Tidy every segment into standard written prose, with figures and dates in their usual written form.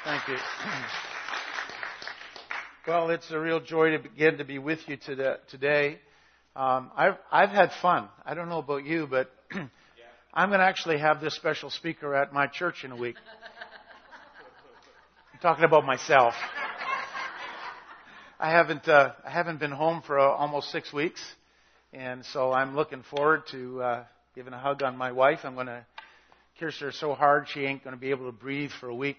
Thank you. Well, it's a real joy to be with you today. I've had fun. I don't know about you, but I'm going to actually have this special speaker at my church in a week. I'm talking about myself. I haven't been home for almost 6 weeks, and so I'm looking forward to giving a hug on my wife. I'm going to kiss her so hard she ain't going to be able to breathe for a week.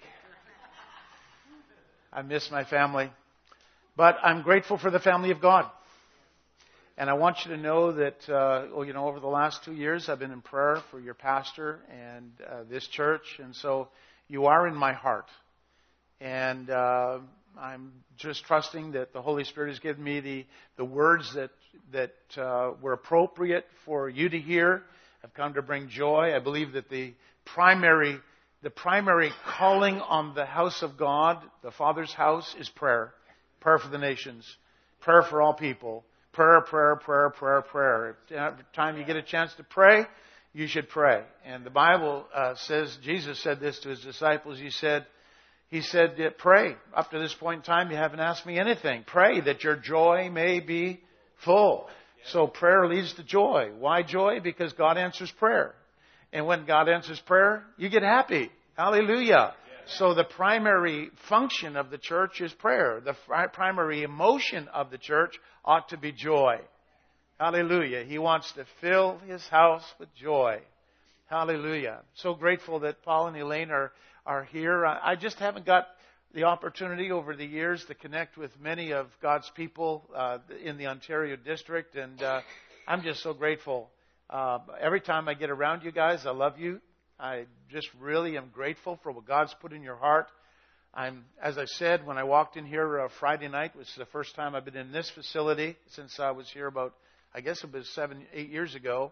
I miss my family. But I'm grateful for the family of God. And I want you to know that, over the last 2 years, I've been in prayer for your pastor and this church. And so you are in my heart. And I'm just trusting that the Holy Spirit has given me the words that were appropriate for you to hear. I've come to bring joy. I believe that the primary calling on the house of God, the Father's house, is prayer. Prayer for the nations. Prayer for all people. Prayer, prayer, prayer, prayer, prayer. Every time you get a chance to pray, you should pray. And the Bible says, Jesus said this to His disciples. He said, pray. Up to this point in time, you haven't asked me anything. Pray that your joy may be full. So prayer leads to joy. Why joy? Because God answers prayer. And when God answers prayer, you get happy. Hallelujah. So the primary function of the church is prayer. The primary emotion of the church ought to be joy. Hallelujah. He wants to fill His house with joy. Hallelujah. So grateful that Paul and Elaine are here. I just haven't got the opportunity over the years to connect with many of God's people in the Ontario district. And I'm just so grateful. Every time I get around you guys, I love you. I just really am grateful for what God's put in your heart. As I said, when I walked in here Friday night, which is the first time I've been in this facility since I was here about, I guess it was 7-8 years ago.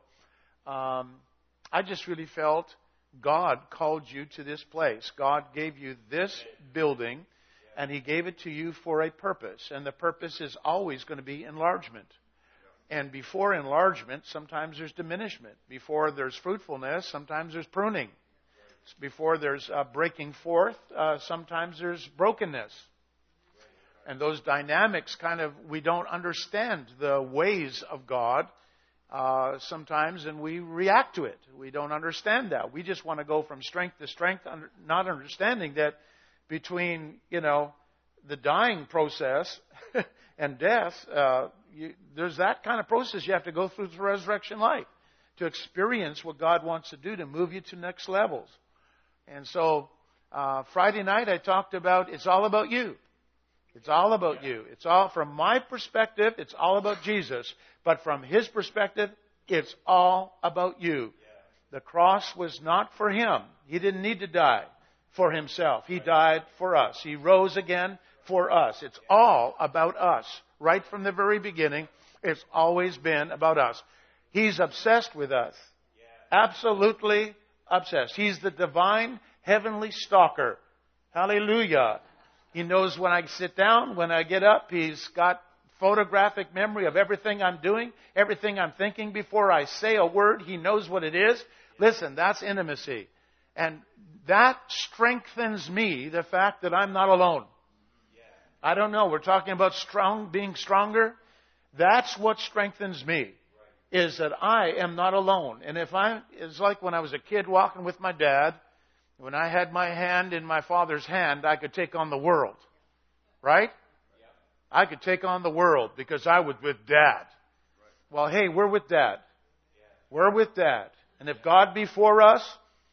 I just really felt God called you to this place. God gave you this building, and He gave it to you for a purpose. And the purpose is always going to be enlargement. And before enlargement, sometimes there's diminishment. Before there's fruitfulness, sometimes there's pruning. Before there's breaking forth, sometimes there's brokenness. And those dynamics we don't understand the ways of God sometimes, and we react to it. We don't understand that. We just want to go from strength to strength, not understanding that between, the dying process and death, there's that kind of process you have to go through the resurrection life to experience what God wants to do to move you to next levels. And so Friday night I talked about it's all about you. It's all about you. It's all, from my perspective, it's all about Jesus. But from His perspective, it's all about you. The cross was not for Him. He didn't need to die for Himself. He died for us. He rose again for us. It's all about us. Right from the very beginning, it's always been about us. He's obsessed with us. Absolutely obsessed. He's the divine heavenly stalker. Hallelujah. He knows when I sit down, when I get up. He's got photographic memory of everything I'm doing, everything I'm thinking before I say a word. He knows what it is. Listen, that's intimacy. And that strengthens me, the fact that I'm not alone. I don't know. We're talking about being stronger. That's what strengthens me, is that I am not alone. And it's like when I was a kid walking with my dad. When I had my hand in my father's hand, I could take on the world. Right? I could take on the world because I was with Dad. Well, hey, we're with Dad. We're with Dad. And if God be for us,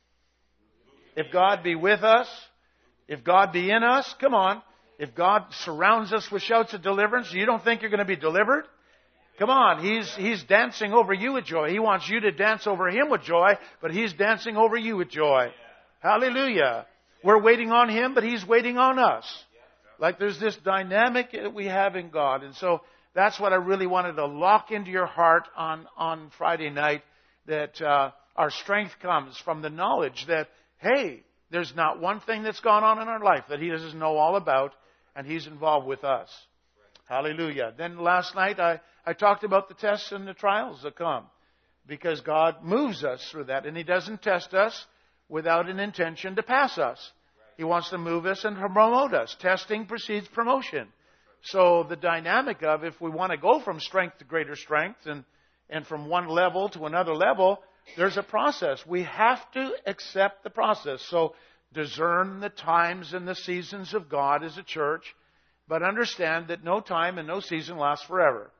if God be with us, if God be in us, come on. If God surrounds us with shouts of deliverance, you don't think you're going to be delivered? Come on, He's dancing over you with joy. He wants you to dance over Him with joy, but He's dancing over you with joy. Hallelujah. We're waiting on Him, but He's waiting on us. Like there's this dynamic that we have in God. And so that's what I really wanted to lock into your heart on Friday night, that our strength comes from the knowledge that, hey, there's not one thing that's gone on in our life that He doesn't know all about, and He's involved with us. Hallelujah. Then last night I talked about the tests and the trials that come, because God moves us through that, and He doesn't test us without an intention to pass us. He wants to move us and promote us. Testing precedes promotion. So the dynamic of if we want to go from strength to greater strength and from one level to another level, there's a process. We have to accept the process. So discern the times and the seasons of God as a church, but understand that no time and no season lasts forever.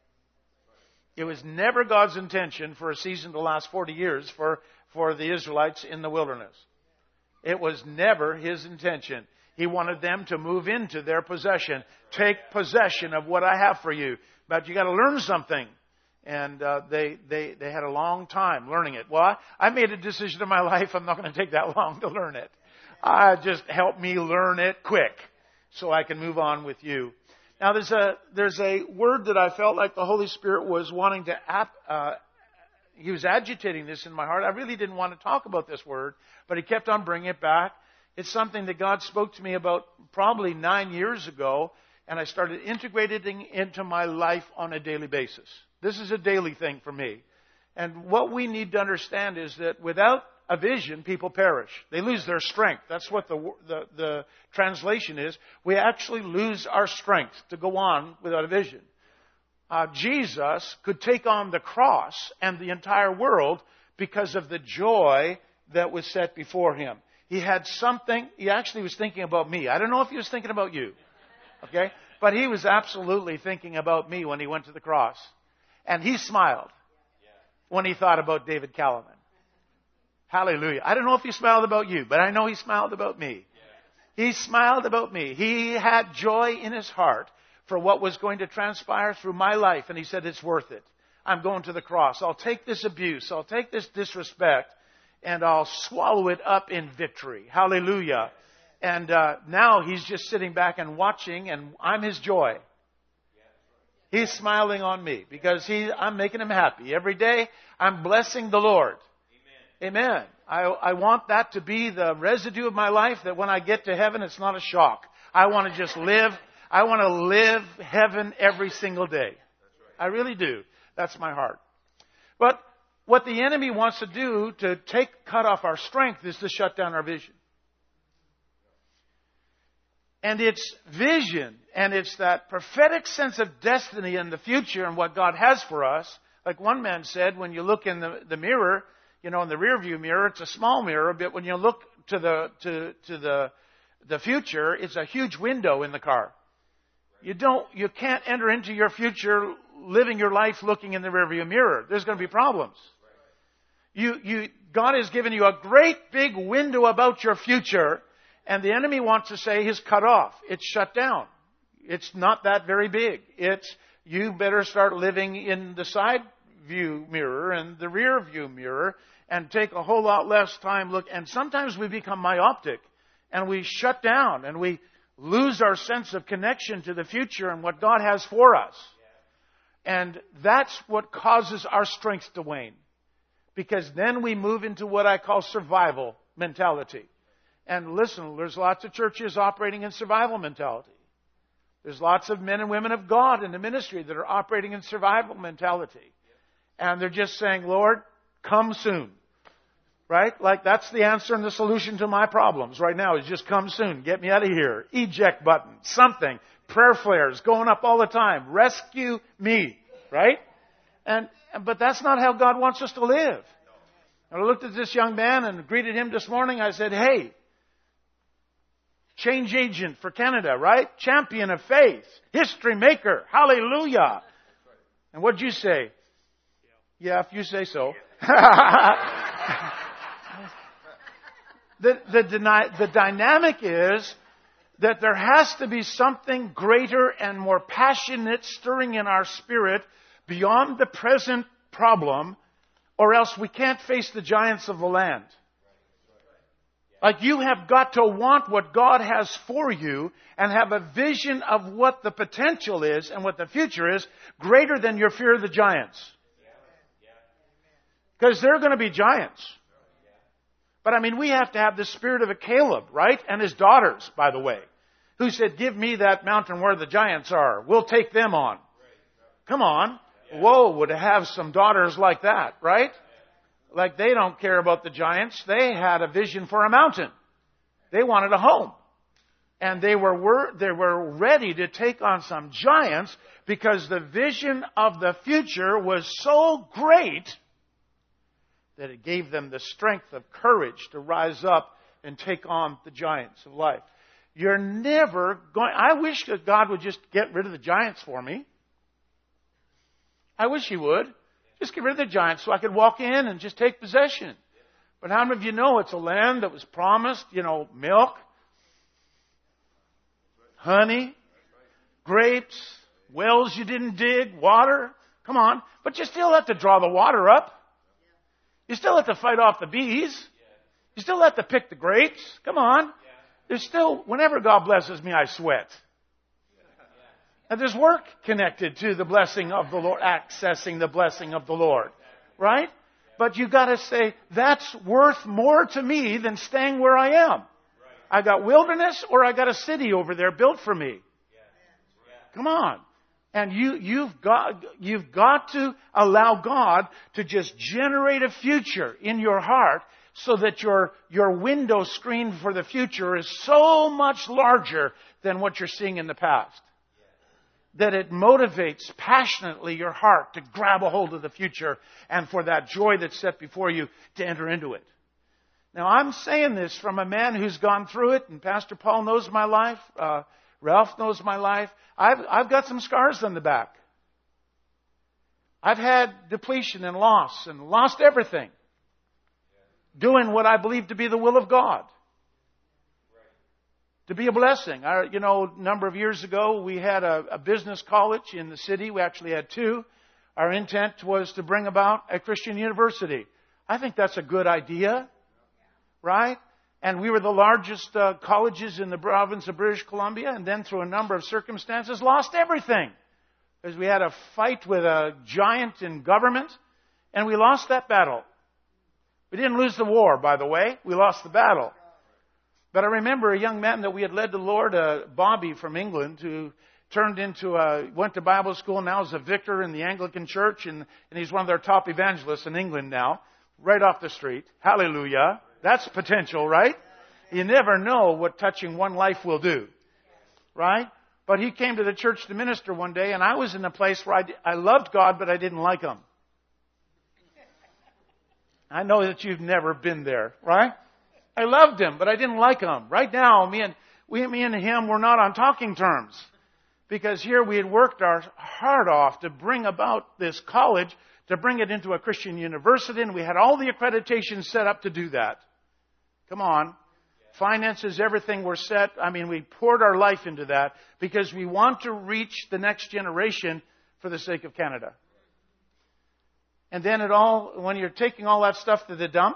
It was never God's intention for a season to last 40 years for the Israelites in the wilderness. It was never His intention. He wanted them to move into their possession. Take possession of what I have for you. But you got to learn something. And they had a long time learning it. Well, I made a decision in my life. I'm not going to take that long to learn it. Just help me learn it quick so I can move on with you. Now, there's a word that I felt like the Holy Spirit was wanting to He was agitating this in my heart. I really didn't want to talk about this word, but He kept on bringing it back. It's something that God spoke to me about probably 9 years ago, and I started integrating into my life on a daily basis. This is a daily thing for me. And what we need to understand is that without a vision, people perish. They lose their strength. That's what the translation is. We actually lose our strength to go on without a vision. Jesus could take on the cross and the entire world because of the joy that was set before Him. He had something. He actually was thinking about me. I don't know if He was thinking about you. Okay? But He was absolutely thinking about me when He went to the cross. And He smiled when He thought about David Callowman. Hallelujah. I don't know if He smiled about you, but I know He smiled about me. He smiled about me. He had joy in His heart for what was going to transpire through my life. And He said, it's worth it. I'm going to the cross. I'll take this abuse. I'll take this disrespect. And I'll swallow it up in victory. Hallelujah. And now He's just sitting back and watching, and I'm His joy. He's smiling on me because I'm making Him happy. Every day I'm blessing the Lord. Amen. I want that to be the residue of my life, that when I get to heaven, it's not a shock. I want to just live. I want to live heaven every single day. I really do. That's my heart. But what the enemy wants to do to cut off our strength is to shut down our vision. And it's vision, and it's that prophetic sense of destiny in the future and what God has for us. Like one man said, when you look in the mirror, in the rear view mirror, it's a small mirror, but when you look to the future, it's a huge window in the car. You can't enter into your future living your life looking in the rear view mirror. There's going to be problems. God has given you a great big window about your future, and the enemy wants to say it's cut off. It's shut down. It's not that very big. You better start living in the side view mirror and the rear view mirror and take a whole lot less time look. And sometimes we become myopic and we shut down and we lose our sense of connection to the future and what God has for us. And that's what causes our strength to wane. Because then we move into what I call survival mentality. And listen, there's lots of churches operating in survival mentality. There's lots of men and women of God in the ministry that are operating in survival mentality. And they're just saying, Lord, come soon. Right? Like that's the answer and the solution to my problems right now is just come soon. Get me out of here. Eject button. Something. Prayer flares going up all the time. Rescue me. Right? But that's not how God wants us to live. And I looked at this young man and greeted him this morning. I said, hey, change agent for Canada, right? Champion of faith. History maker. Hallelujah. And what'd you say? Yeah, if you say so. The dynamic is that there has to be something greater and more passionate stirring in our spirit beyond the present problem, or else we can't face the giants of the land. Like you have got to want what God has for you and have a vision of what the potential is and what the future is greater than your fear of the giants. Because they're going to be giants. But we have to have the spirit of a Caleb, right? And his daughters, by the way, who said, give me that mountain where the giants are. We'll take them on. Come on. Whoa, would have some daughters like that, right? Like they don't care about the giants. They had a vision for a mountain. They wanted a home. And they were ready to take on some giants because the vision of the future was so great that it gave them the strength of courage to rise up and take on the giants of life. You're never going... I wish that God would just get rid of the giants for me. I wish He would. Just get rid of the giants so I could walk in and just take possession. But how many of you know it's a land that was promised, milk, honey, grapes, wells you didn't dig, water. Come on. But you still have to draw the water up. You still have to fight off the bees. You still have to pick the grapes. Come on. There's still, whenever God blesses me, I sweat. And there's work connected to the blessing of the Lord, accessing the blessing of the Lord. Right? But you got to say, that's worth more to me than staying where I am. I got wilderness or I got a city over there built for me. Come on. And you've got to allow God to just generate a future in your heart so that your window screen for the future is so much larger than what you're seeing in the past. That it motivates passionately your heart to grab a hold of the future and for that joy that's set before you to enter into it. Now, I'm saying this from a man who's gone through it, and Pastor Paul knows my life. Ralph knows my life. I've got some scars on the back. I've had depletion and lost everything. Doing what I believe to be the will of God. To be a blessing. A number of years ago, we had a business college in the city. We actually had two. Our intent was to bring about a Christian university. I think that's a good idea. Right? And we were the largest colleges in the province of British Columbia, and then through a number of circumstances lost everything. Because we had a fight with a giant in government, and we lost that battle. We didn't lose the war, by the way. We lost the battle. But I remember a young man that we had led to the Lord, Bobby from England, who went to Bible school, now is a vicar in the Anglican Church, and he's one of their top evangelists in England now, right off the street. Hallelujah. That's potential, right? You never know what touching one life will do. Right? But he came to the church to minister one day, and I was in a place where I loved God, but I didn't like Him. I know that you've never been there, right? I loved Him, but I didn't like Him. Right now, me and Him were not on talking terms. Because here we had worked our heart off to bring about this college, to bring it into a Christian university, and we had all the accreditations set up to do that. Come on. Finances, everything were set. We poured our life into that because we want to reach the next generation for the sake of Canada. And then when you're taking all that stuff to the dump,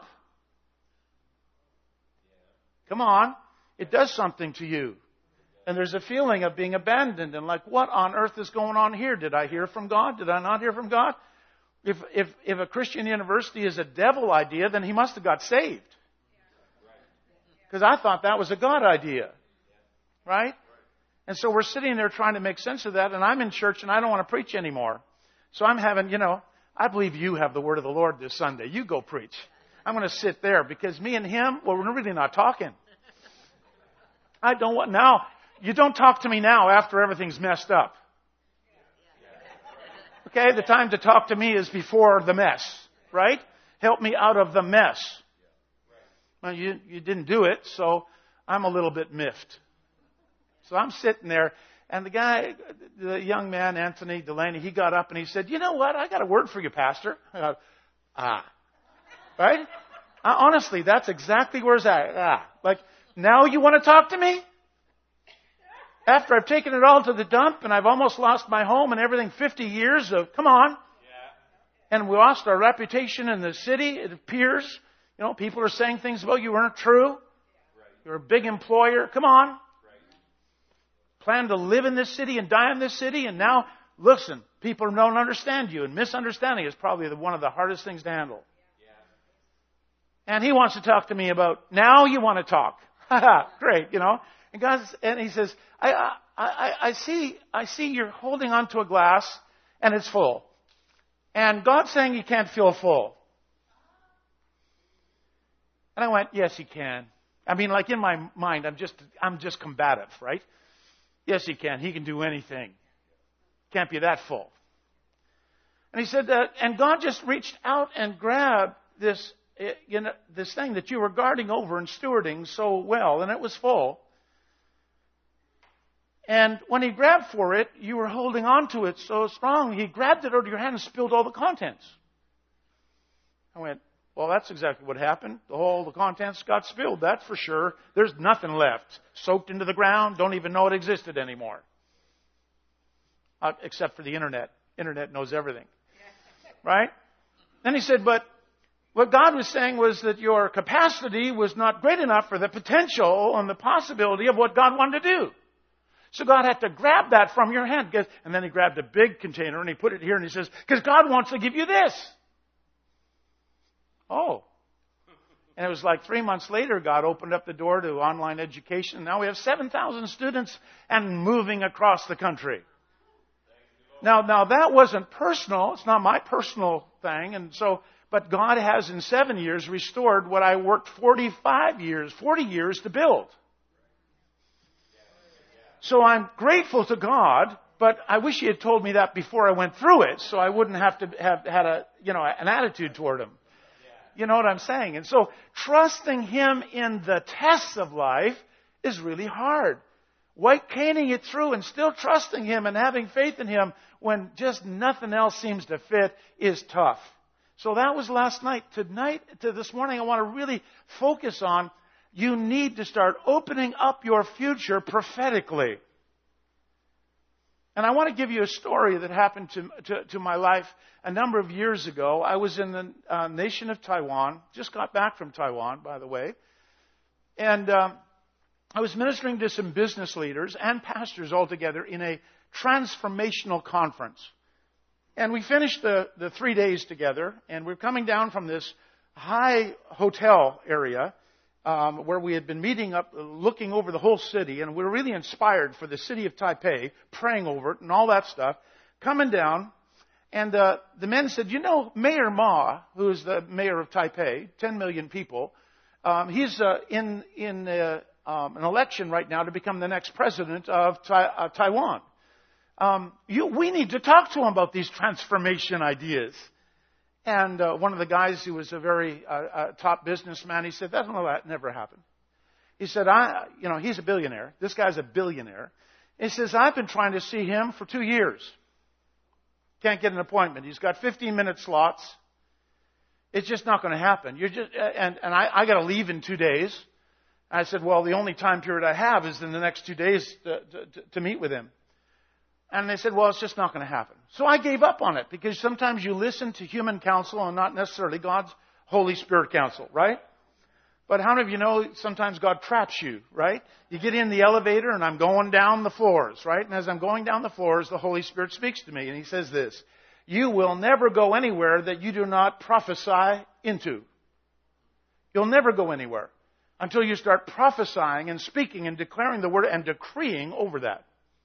come on, it does something to you. And there's a feeling of being abandoned and like, what on earth is going on here? Did I hear from God? Did I not hear from God? If a Christian university is a devil idea, then he must have got saved. Because I thought that was a God idea. Right? And so we're sitting there trying to make sense of that, and I'm in church and I don't want to preach anymore. So I'm having, I believe you have the word of the Lord this Sunday. You go preach. I'm going to sit there because me and him, well, we're really not talking. I don't want, now, you don't talk to me now after everything's messed up. Okay, the time to talk to me is before the mess, right? Help me out of the mess. Well, you didn't do it, so I'm a little bit miffed. So I'm sitting there, and the young man, Anthony Delaney, he got up and he said, you know what? I got a word for you, Pastor. I go, right? Honestly, that's exactly where it's at. Like, now you want to talk to me? After I've taken it all to the dump and I've almost lost my home and everything, 50 years of, come on. Yeah. And we lost our reputation in the city, it appears. People are saying things about you weren't true. Right. You're a big employer. Come on. Right. Plan to live in this city and die in this city. And now, listen, people don't understand you. And misunderstanding is probably one of the hardest things to handle. Yeah. And he wants to talk to me about, now you want to talk. Great, And he says, I see you're holding onto a glass and it's full. And God's saying you can't feel full. And I went, yes, you can. I mean, like in my mind, I'm just combative, right? Yes, he can. He can do anything. Can't be that full. And he said that, and God just reached out and grabbed this, this thing that you were guarding over and stewarding so well, and it was full. And when he grabbed for it, you were holding on to it so strong, he grabbed it out of your hand and spilled all the contents. I went, well, that's exactly what happened. The contents got spilled, that's for sure. There's nothing left. Soaked into the ground, don't even know it existed anymore. Except for the internet. Internet knows everything. Right? Then he said, but what God was saying was that your capacity was not great enough for the potential and the possibility of what God wanted to do. So God had to grab that from your hand. And then he grabbed a big container and he put it here and he says, because God wants to give you this. Oh. And it was like 3 months later, God opened up the door to online education. Now we have 7,000 students and moving across the country. Now that wasn't personal. It's not my personal thing. And so, but God has in 7 years restored what I worked 40 years to build. So I'm grateful to God, but I wish He had told me that before I went through it, so I wouldn't have to have had an attitude toward Him. You know what I'm saying? And so trusting Him in the tests of life is really hard. White caning it through and still trusting Him and having faith in Him when just nothing else seems to fit is tough. So that was last night. Tonight, to this morning, I want to really focus on you need to start opening up your future prophetically. And I want to give you a story that happened to my life a number of years ago. I was in the nation of Taiwan. Just got back from Taiwan, by the way. And I was ministering to some business leaders and pastors all together in a transformational conference. And we finished the 3 days together, and we're coming down from this high hotel area where we had been meeting up, looking over the whole city, and we were really inspired for the city of Taipei, praying over it and all that stuff. Coming down, and the men said, you know, Mayor Ma, who is the mayor of Taipei, 10 million people, he's in an election right now to become the next president of Taiwan. We need to talk to him about these transformation ideas. And one of the guys who was a very top businessman, he said, that never happened. He said, he's a billionaire. This guy's a billionaire. He says, I've been trying to see him for 2 years. Can't get an appointment. He's got 15-minute slots. It's just not going to happen. And I got to leave in 2 days. I said, well, the only time period I have is in the next 2 days to meet with him. And they said, well, it's just not going to happen. So I gave up on it because sometimes you listen to human counsel and not necessarily God's Holy Spirit counsel, right? But how many of you know sometimes God traps you, right? You get in the elevator and I'm going down the floors, right? And as I'm going down the floors, the Holy Spirit speaks to me and He says this, you will never go anywhere that you do not prophesy into. You'll never go anywhere until you start prophesying and speaking and declaring the word and decreeing over that.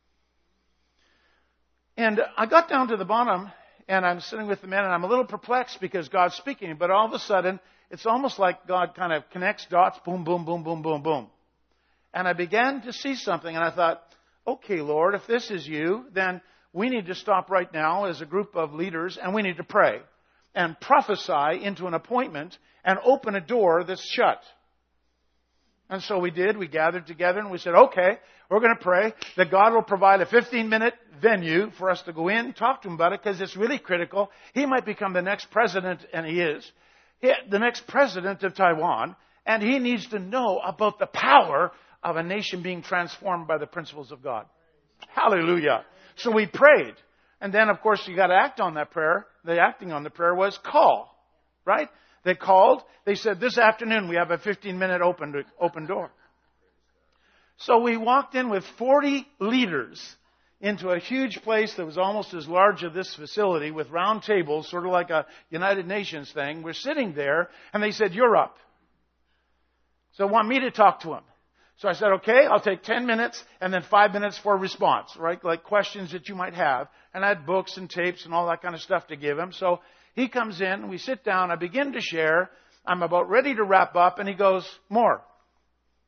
And I got down to the bottom, and I'm sitting with the men, and I'm a little perplexed because God's speaking, but all of a sudden, it's almost like God kind of connects dots, boom, boom, boom, boom, boom, boom. And I began to see something, and I thought, okay, Lord, if this is you, then we need to stop right now as a group of leaders, and we need to pray and prophesy into an appointment and open a door that's shut. And so we did. We gathered together and we said, okay, we're going to pray that God will provide a 15-minute venue for us to go in, talk to Him about it, because it's really critical. He might become the next president, and he is, the next president of Taiwan, and he needs to know about the power of a nation being transformed by the principles of God. Hallelujah. So we prayed. And then, of course, you got to act on that prayer. The acting on the prayer was call, right? They called. They said, this afternoon we have a 15-minute open door. So we walked in with 40 leaders into a huge place that was almost as large as this facility with round tables, sort of like a United Nations thing. We're sitting there, and they said, you're up. So they want me to talk to him. So I said, okay, I'll take 10 minutes and then 5 minutes for a response, right? Like questions that you might have. And I had books and tapes and all that kind of stuff to give him. So he comes in, we sit down, I begin to share. I'm about ready to wrap up, and he goes, more.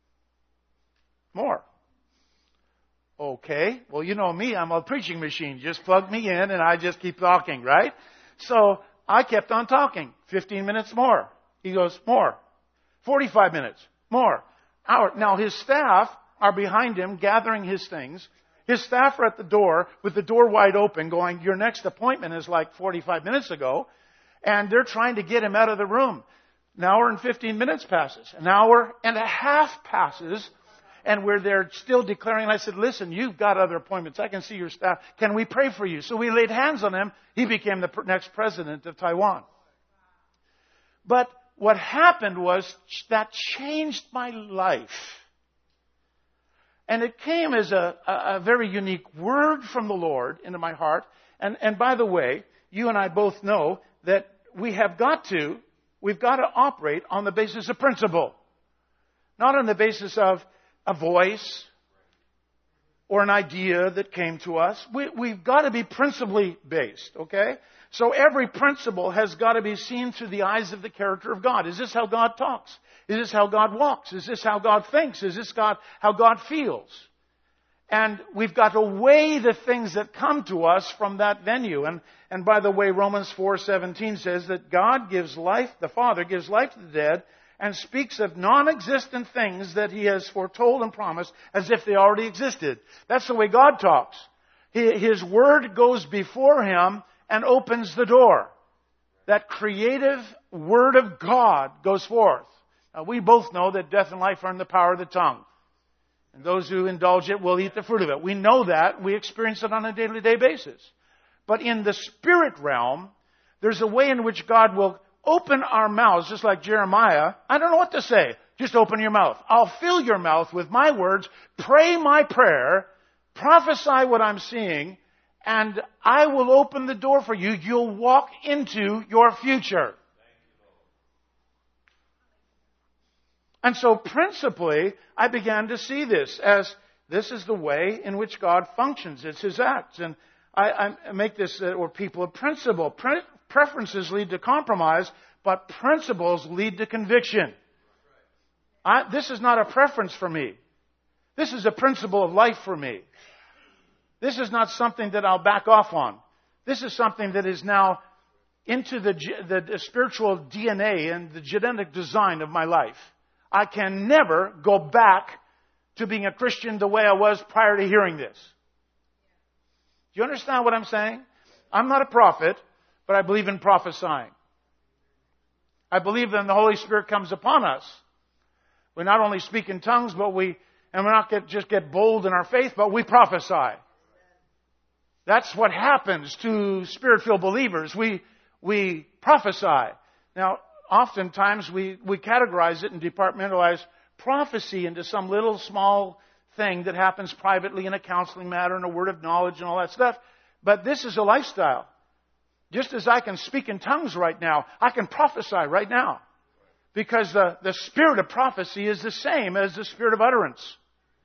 More. Okay. Well, you know me. I'm a preaching machine. Just plug me in and I just keep talking, right? So I kept on talking. 15 minutes more. He goes, more. 45 minutes. More. Hour. Now his staff are behind him gathering his things. His staff are at the door with the door wide open going, your next appointment is like 45 minutes ago. And they're trying to get him out of the room. An hour and 15 minutes passes. An hour and a half passes. And we're there still declaring. I said, listen, you've got other appointments. I can see your staff. Can we pray for you? So we laid hands on him. He became the next president of Taiwan. But what happened was that changed my life. And it came as a very unique word from the Lord into my heart. And by the way, you and I both know that we've got to operate on the basis of principle. Not on the basis of a voice or an idea that came to us. We've got to be principally based, okay? So every principle has got to be seen through the eyes of the character of God. Is this how God talks? Is this how God walks? Is this how God thinks? Is this how God feels? And we've got to weigh the things that come to us from that venue. And by the way, Romans 4:17 says that God gives life, the Father gives life to the dead, and speaks of non-existent things that He has foretold and promised as if they already existed. That's the way God talks. His Word goes before Him and opens the door. That creative Word of God goes forth. Now, we both know that death and life are in the power of the tongue. And those who indulge it will eat the fruit of it. We know that. We experience it on a day-to-day basis. But in the spirit realm, there's a way in which God will open our mouths, just like Jeremiah. I don't know what to say. Just open your mouth. I'll fill your mouth with my words, pray my prayer, prophesy what I'm seeing, and I will open the door for you. You'll walk into your future. And so principally, I began to see this as this is the way in which God functions. It's His acts. And I make this, or people of principle. Preferences lead to compromise, but principles lead to conviction. This is not a preference for me. This is a principle of life for me. This is not something that I'll back off on. This is something that is now into the spiritual DNA and the genetic design of my life. I can never go back to being a Christian the way I was prior to hearing this. Do you understand what I'm saying? I'm not a prophet, but I believe in prophesying. I believe that the Holy Spirit comes upon us. We not only speak in tongues, but we not just get bold in our faith, but we prophesy. That's what happens to Spirit-filled believers. We prophesy. Now, oftentimes we categorize it and departmentalize prophecy into some little small thing that happens privately in a counseling matter and a word of knowledge and all that stuff. But this is a lifestyle. Just as I can speak in tongues right now, I can prophesy right now. Because the spirit of prophecy is the same as the spirit of utterance.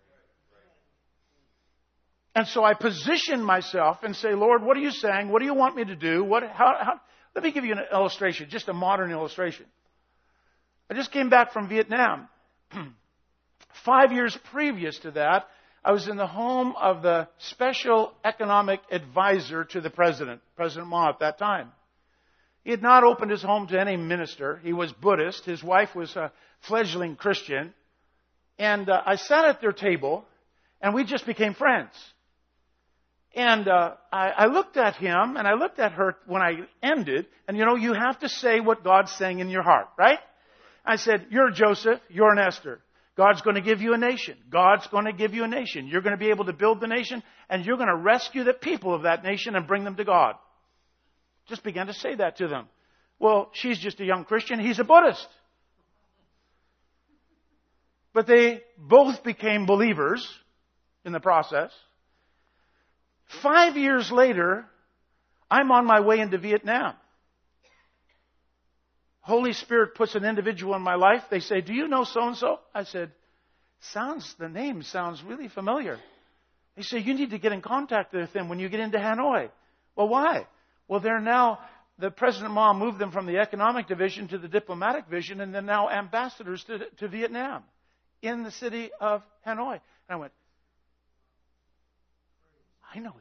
And so I position myself and say, Lord, what are you saying? What do you want me to do? Let me give you an illustration, just a modern illustration. I just came back from Vietnam. 5 years previous to that, I was in the home of the special economic advisor to the president, President Ma at that time. He had not opened his home to any minister. He was Buddhist. His wife was a fledgling Christian. And I sat at their table, and we just became friends. And I looked at him, and I looked at her when I ended. And you have to say what God's saying in your heart, right? I said, you're Joseph, you're an Esther. God's going to give you a nation. God's going to give you a nation. You're going to be able to build the nation, and you're going to rescue the people of that nation and bring them to God. Just began to say that to them. Well, she's just a young Christian. He's a Buddhist. But they both became believers in the process. 5 years later, I'm on my way into Vietnam. Holy Spirit puts an individual in my life. They say, do you know so-and-so? I said, the name sounds really familiar. They say, you need to get in contact with them when you get into Hanoi. Well, why? Well, the President Ma moved them from the economic division to the diplomatic division, and they're now ambassadors to Vietnam. in the city of Hanoi. And I went, I know them.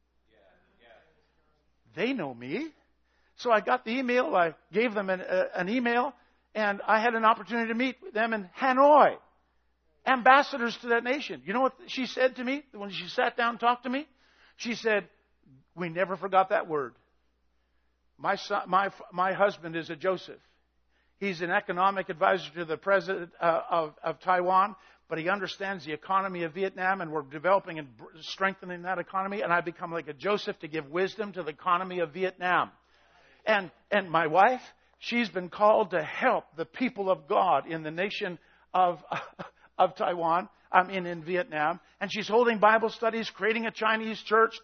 They know me. So I got the email. I gave them an email, and I had an opportunity to meet them in Hanoi. Ambassadors to that nation. You know what she said to me when she sat down and talked to me? She said, we never forgot that word. My husband is a Joseph. He's an economic advisor to the president of Taiwan, but he understands the economy of Vietnam, and we're developing and strengthening that economy, and I've become like a Joseph to give wisdom to the economy of Vietnam. And my wife, she's been called to help the people of God in the nation of Taiwan, in Vietnam, and she's holding Bible studies, creating a Chinese church,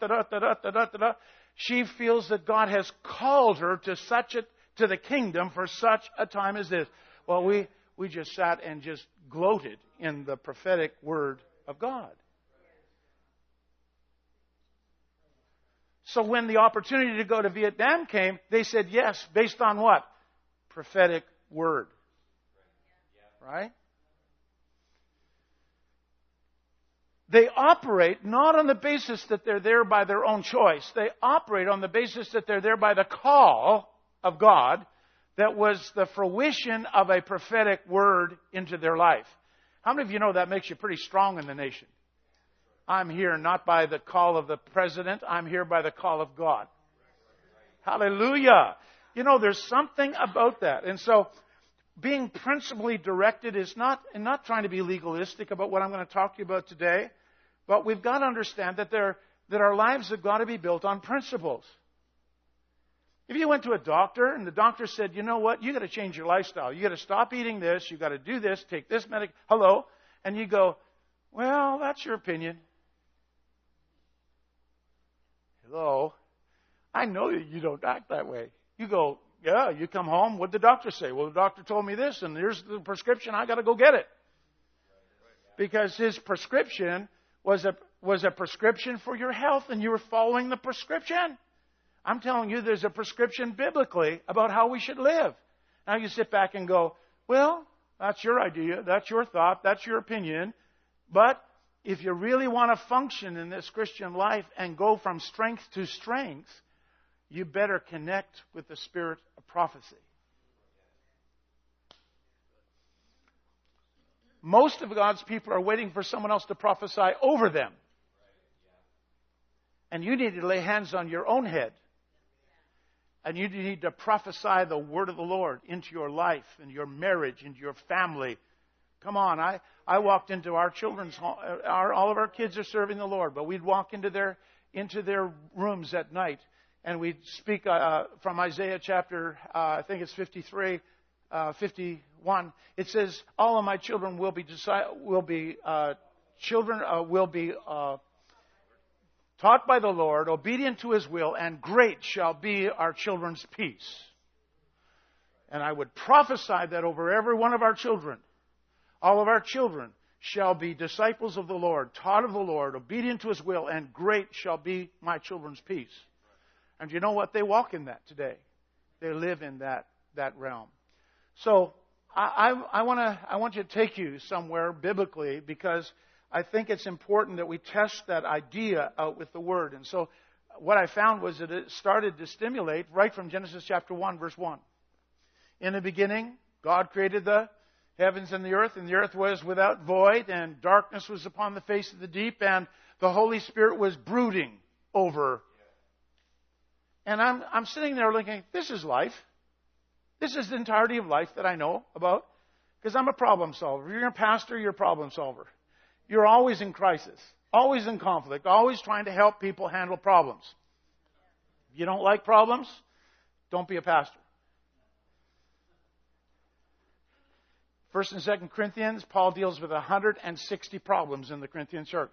She feels that God has called her to the kingdom for such a time as this. Well, we just sat and just gloated in the prophetic word of God. So when the opportunity to go to Vietnam came, they said yes, based on what? Prophetic word. Right? They operate not on the basis that they're there by their own choice. They operate on the basis that they're there by the call of God that was the fruition of a prophetic word into their life. How many of you know that makes you pretty strong in the nation? I'm here not by the call of the president. I'm here by the call of God. Hallelujah. You know, there's something about that. And so being principally directed is not trying to be legalistic about what I'm going to talk to you about today, but we've got to understand that our lives have got to be built on principles. If you went to a doctor and the doctor said, you know what, you got to change your lifestyle. You got to stop eating this. You got to do this. Take this hello, and you go, well, that's your opinion. Hello, I know that you don't act that way. You go, yeah, you come home. What did the doctor say? Well, the doctor told me this, and here's the prescription. I got to go get it. Because his prescription was a prescription for your health, and you were following the prescription. I'm telling you, there's a prescription biblically about how we should live. Now you sit back and go, well, that's your idea, that's your thought, that's your opinion. But if you really want to function in this Christian life and go from strength to strength, you better connect with the spirit of prophecy. Most of God's people are waiting for someone else to prophesy over them. And you need to lay hands on your own head. And you need to prophesy the word of the Lord into your life, and your marriage, into your family. Come on, I walked into our children's home. All of our kids are serving the Lord, but we'd walk into their rooms at night, and we'd speak from Isaiah chapter, I think it's 53, 51. It says, all of my children will be taught by the Lord, obedient to His will, and great shall be our children's peace. And I would prophesy that over every one of our children. All of our children shall be disciples of the Lord, taught of the Lord, obedient to His will, and great shall be my children's peace. And you know what? They walk in that today. They live in that realm. So I want you to take you somewhere biblically, because I think it's important that we test that idea out with the Word. And so what I found was that it started to stimulate right from Genesis chapter 1, verse 1. In the beginning, God created the heavens and the earth was without void, and darkness was upon the face of the deep, and the Holy Spirit was brooding over. And I'm sitting there looking, this is life. This is the entirety of life that I know about, because I'm a problem solver. If you're a pastor, you're a problem solver. You're always in crisis, always in conflict, always trying to help people handle problems. If you don't like problems, don't be a pastor. 1 and 2 Corinthians, Paul deals with 160 problems in the Corinthian church.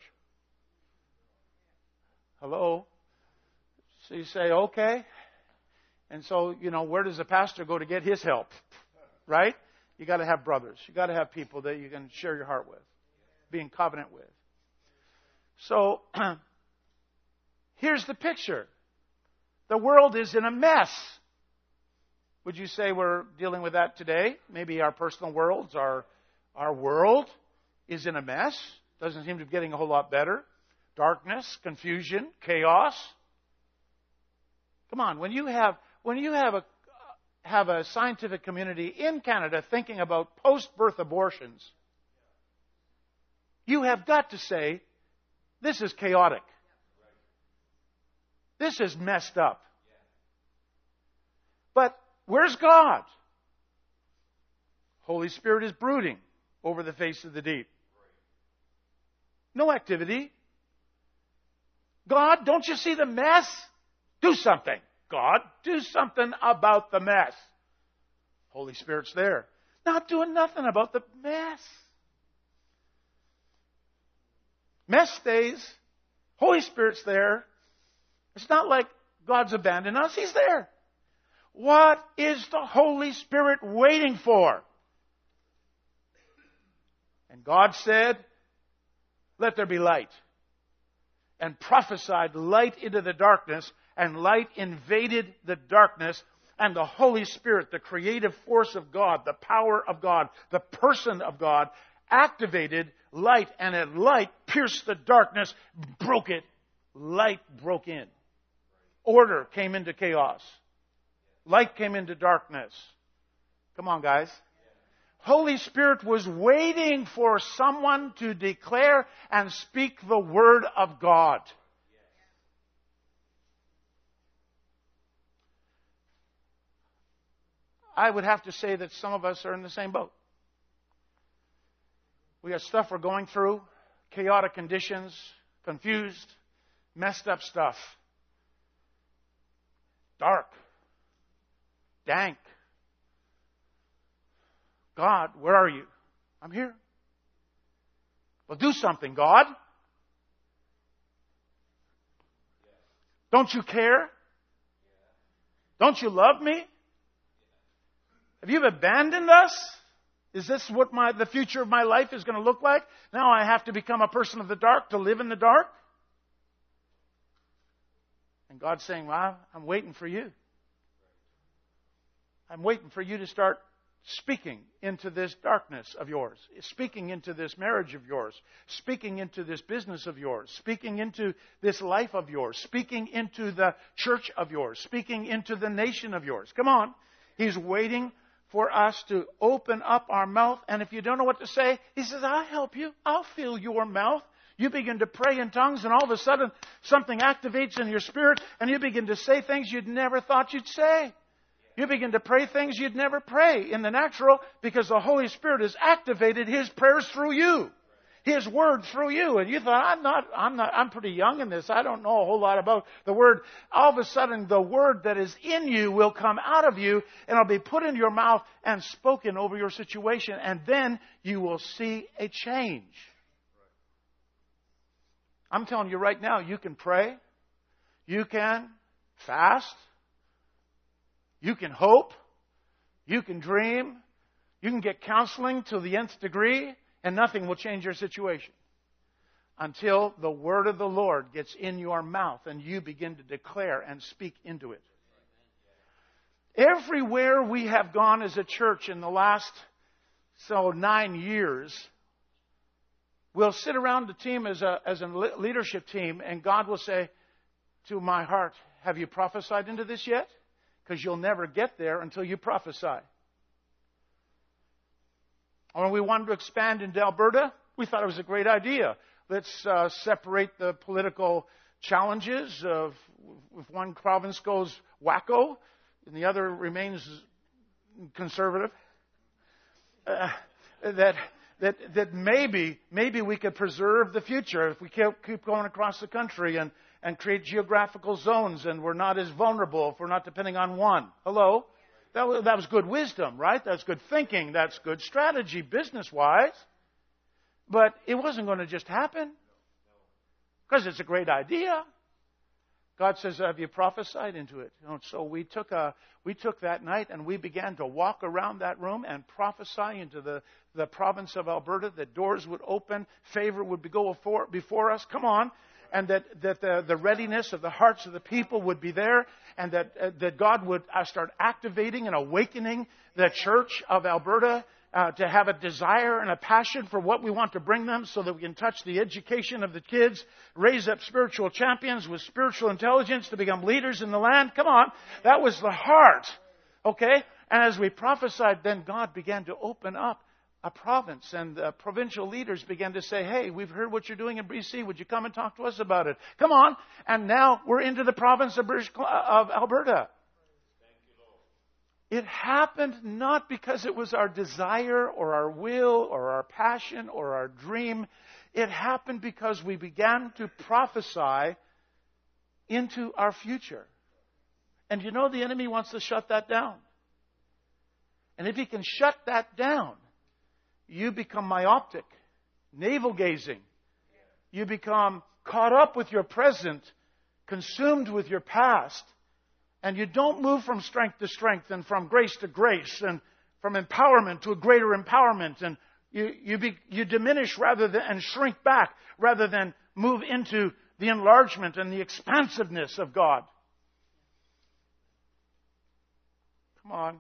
Hello? So you say, okay. And so, where does a pastor go to get his help? Right? You got to have brothers. You got to have people that you can share your heart with, be in covenant with. So, here's the picture. The world is in a mess. Would you say we're dealing with that today? Maybe our personal worlds, our Our world is in a mess. Doesn't seem to be getting a whole lot better. Darkness, confusion, chaos. Come on, when you have a scientific community in Canada thinking about post-birth abortions, you have got to say, this is chaotic. This is messed up. But where's God? Holy Spirit is brooding over the face of the deep. No activity. God, don't you see the mess? Do something. God, do something about the mess. Holy Spirit's there. Not doing nothing about the mess. Mess stays. Holy Spirit's there. It's not like God's abandoned us. He's there. What is the Holy Spirit waiting for? And God said, let there be light. And prophesied light into the darkness, and light invaded the darkness, and the Holy Spirit, the creative force of God, the power of God, the person of God, activated light, and at light pierced the darkness, broke it. Light broke in. Order came into chaos. Light came into darkness. Come on, guys. Holy Spirit was waiting for someone to declare and speak the Word of God. I would have to say that some of us are in the same boat. We got stuff we're going through, chaotic conditions, confused, messed up stuff. Dark. Dank. God, where are you? I'm here. Well, do something, God. Don't you care? Don't you love me? Have you abandoned us? Is this what the future of my life is going to look like? Now I have to become a person of the dark to live in the dark? And God's saying, well, I'm waiting for you. I'm waiting for you to start speaking into this darkness of yours, speaking into this marriage of yours, speaking into this business of yours, speaking into this life of yours, speaking into the church of yours, speaking into the nation of yours. Come on. He's waiting for us to open up our mouth. And if you don't know what to say, He says, I'll help you. I'll fill your mouth. You begin to pray in tongues, and all of a sudden something activates in your spirit, and you begin to say things you'd never thought you'd say. You begin to pray things you'd never pray in the natural, because the Holy Spirit has activated His prayers through you. His Word through you. And you thought, I'm pretty young in this. I don't know a whole lot about the Word. All of a sudden, the Word that is in you will come out of you, and it'll be put in your mouth and spoken over your situation. And then you will see a change. I'm telling you right now, you can pray. You can fast. You can hope. You can dream. You can get counseling to the nth degree, and nothing will change your situation until the word of the Lord gets in your mouth and you begin to declare and speak into it. Everywhere we have gone as a church in the last 9 years, we'll sit around the team as a leadership team, and God will say to my heart, have you prophesied into this yet? Because you'll never get there until you prophesy. When we wanted to expand into Alberta, we thought it was a great idea. Let's separate the political challenges of if one province goes wacko and the other remains conservative. That maybe we could preserve the future if we keep going across the country and create geographical zones, and we're not as vulnerable if we're not depending on one. Hello? That was good wisdom, right? That's good thinking. That's good strategy, business-wise. But it wasn't going to just happen. Because it's a great idea. God says, have you prophesied into it? So we took that night and we began to walk around that room and prophesy into the province of Alberta that doors would open, favor would go before us. Come on. And that the readiness of the hearts of the people would be there, and that God would start activating and awakening the church of Alberta. to have a desire and a passion for what we want to bring them so that we can touch the education of the kids, raise up spiritual champions with spiritual intelligence to become leaders in the land. Come on. That was the heart. Okay? And as we prophesied, then God began to open up a province, and provincial leaders began to say, hey, we've heard what you're doing in BC. Would you come and talk to us about it? Come on. And now we're into the province of Alberta. It happened not because it was our desire or our will or our passion or our dream. It happened because we began to prophesy into our future. And you know the enemy wants to shut that down. And if he can shut that down, you become myopic, navel-gazing. You become caught up with your present, consumed with your past, and you don't move from strength to strength and from grace to grace and from empowerment to a greater empowerment. And you diminish rather than and shrink back rather than move into the enlargement and the expansiveness of God. Come on.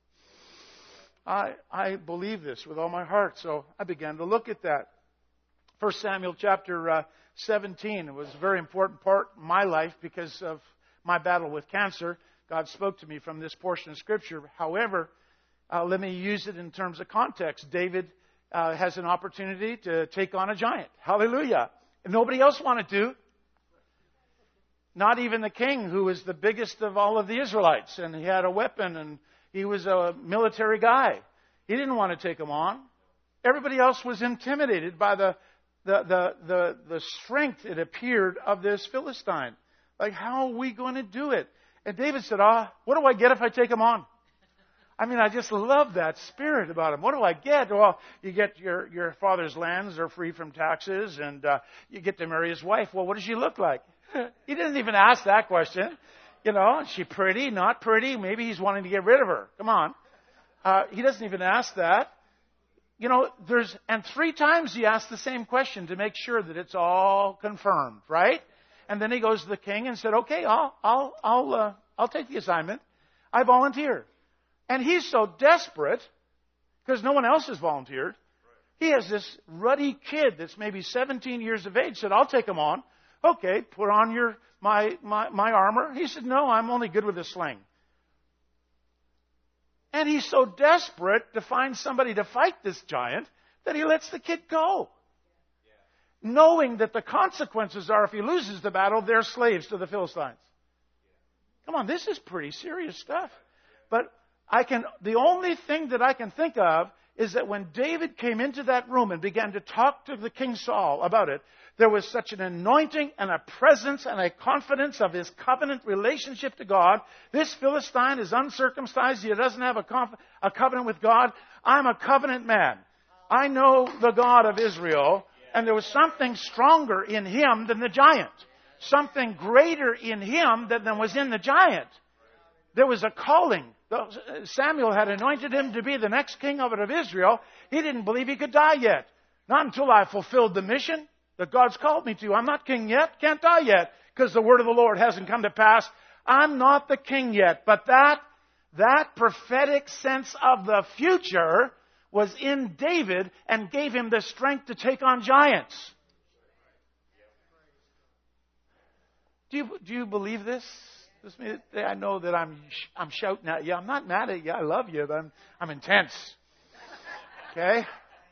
I believe this with all my heart, so I began to look at that. 1 Samuel chapter 17 was a very important part of my life because of my battle with cancer. God spoke to me from this portion of Scripture. However, let me use it in terms of context. David has an opportunity to take on a giant. Hallelujah. And nobody else wanted to. Not even the king, who was the biggest of all of the Israelites. And he had a weapon, and he was a military guy. He didn't want to take him on. Everybody else was intimidated by the strength, it appeared, of this Philistine. Like, how are we going to do it? And David said, what do I get if I take him on? I mean, I just love that spirit about him. What do I get? Well, you get your father's lands are free from taxes, and you get to marry his wife. Well, what does she look like? He didn't even ask that question. You know, is she pretty, not pretty? Maybe he's wanting to get rid of her. Come on. He doesn't even ask that. You know, and 3 times he asked the same question to make sure that it's all confirmed, right? And then he goes to the king and said, okay, I'll take the assignment. I volunteer. And he's so desperate, because no one else has volunteered. He has this ruddy kid that's maybe 17 years of age, said, I'll take him on. Okay, put on my armor. He said, no, I'm only good with a sling. And he's so desperate to find somebody to fight this giant that he lets the kid go. Knowing that the consequences are, if he loses the battle, they're slaves to the Philistines. Come on, this is pretty serious stuff. But the only thing that I can think of is that when David came into that room and began to talk to the King Saul about it, there was such an anointing and a presence and a confidence of his covenant relationship to God. This Philistine is uncircumcised. He doesn't have a covenant with God. I'm a covenant man. I know the God of Israel. And there was something stronger in him than the giant. Something greater in him than was in the giant. There was a calling. Samuel had anointed him to be the next king of Israel. He didn't believe he could die yet. Not until I fulfilled the mission that God's called me to. I'm not king yet. Can't die yet. Because the word of the Lord hasn't come to pass. I'm not the king yet. But that prophetic sense of the future was in David and gave him the strength to take on giants. Do you believe this? I know that I'm shouting at you. I'm not mad at you. I love you, but I'm intense. Okay?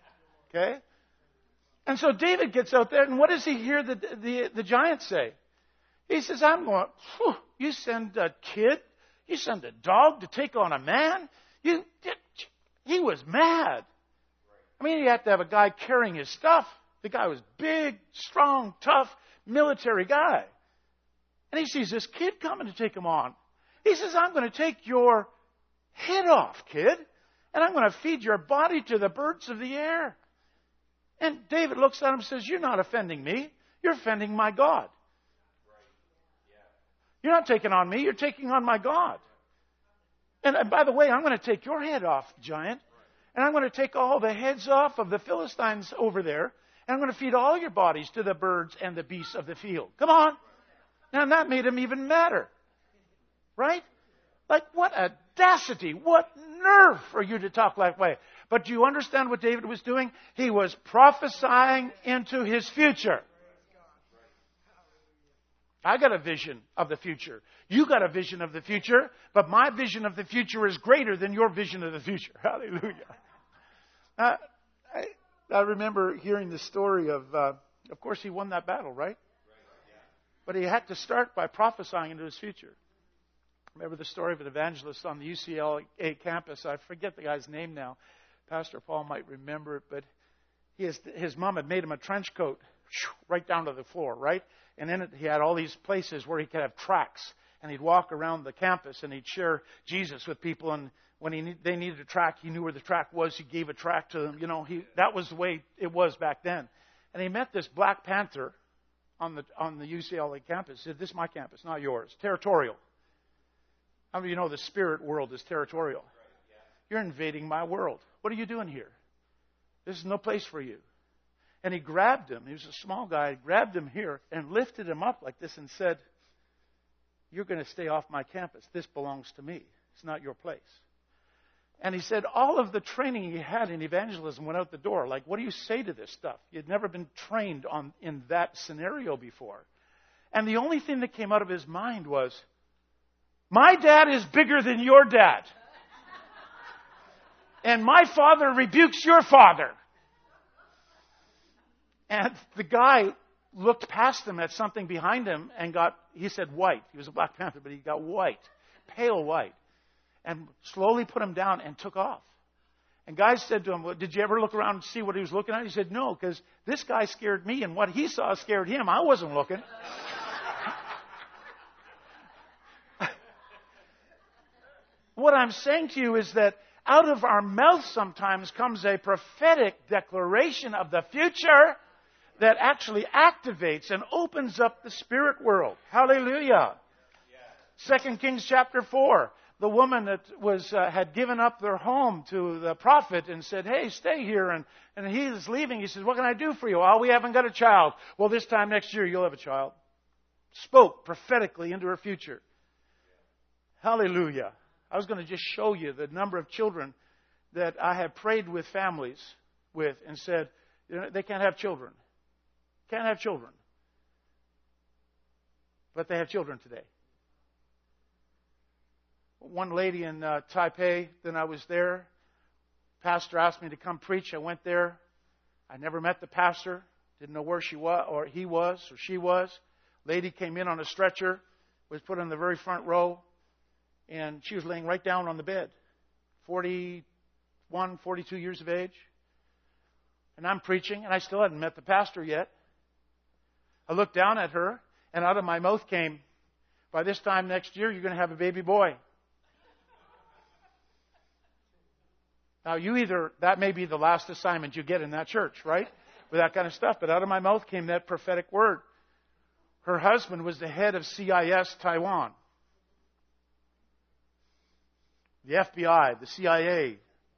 And so David gets out there, and what does he hear the giant say? He says, I'm going, you send a kid? You send a dog to take on a man? He was mad. I mean, he had to have a guy carrying his stuff. The guy was big, strong, tough, military guy. And he sees this kid coming to take him on. He says, I'm going to take your head off, kid, and I'm going to feed your body to the birds of the air. And David looks at him and says, you're not offending me. You're offending my God. You're not taking on me. You're taking on my God. And by the way, I'm going to take your head off, giant. And I'm going to take all the heads off of the Philistines over there. And I'm going to feed all your bodies to the birds and the beasts of the field. Come on. Now, that made him even madder. Right? Like, what audacity. What nerve for you to talk that way. But do you understand what David was doing? He was prophesying into his future. I got a vision of the future. You got a vision of the future, but my vision of the future is greater than your vision of the future. Hallelujah. I remember hearing the story of course, he won that battle, right? But he had to start by prophesying into his future. Remember the story of an evangelist on the UCLA campus. I forget the guy's name now. Pastor Paul might remember it, but his mom had made him a trench coat right down to the floor, right? And in it, he had all these places where he could have tracts. And he'd walk around the campus and he'd share Jesus with people. And when they needed a tract, he knew where the tract was. He gave a tract to them. You know, that was the way it was back then. And he met this Black Panther on the UCLA campus. He said, "This is my campus, not yours. Territorial." How many of you know the spirit world is territorial? You're invading my world. What are you doing here? This is no place for you. And he grabbed him. He was a small guy. Grabbed him here and lifted him up like this and said, "You're going to stay off my campus. This belongs to me. It's not your place." And he said all of the training he had in evangelism went out the door. Like, what do you say to this stuff? You'd never been trained in that scenario before. And the only thing that came out of his mind was, "My dad is bigger than your dad. And my father rebukes your father." And the guy looked past him at something behind him and he said white. He was a Black Panther, but he got white, pale white, and slowly put him down and took off. And guys said to him, "Well, did you ever look around and see what he was looking at?" He said, "No, because this guy scared me, and what he saw scared him. I wasn't looking." What I'm saying to you is that out of our mouth sometimes comes a prophetic declaration of the future that actually activates and opens up the spirit world. Hallelujah. 2 Kings chapter 4. The woman that had given up their home to the prophet and said, "Hey, stay here." And he is leaving. He says, "What can I do for you?" "Oh, we haven't got a child." "Well, this time next year you'll have a child." Spoke prophetically into her future. Hallelujah. I was going to just show you the number of children that I have prayed with families with and said, they can't have children. Can't have children. But they have children today. One lady in Taipei, then I was there. Pastor asked me to come preach. I went there. I never met the pastor. Didn't know where she was or he was or she was. Lady came in on a stretcher, was put in the very front row, and she was laying right down on the bed. 41, 42 years of age. And I'm preaching, and I still hadn't met the pastor yet. I looked down at her, and out of my mouth came, "By this time next year, you're going to have a baby boy." Now, that may be the last assignment you get in that church, right? With that kind of stuff. But out of my mouth came that prophetic word. Her husband was the head of CIS Taiwan. The FBI, the CIA.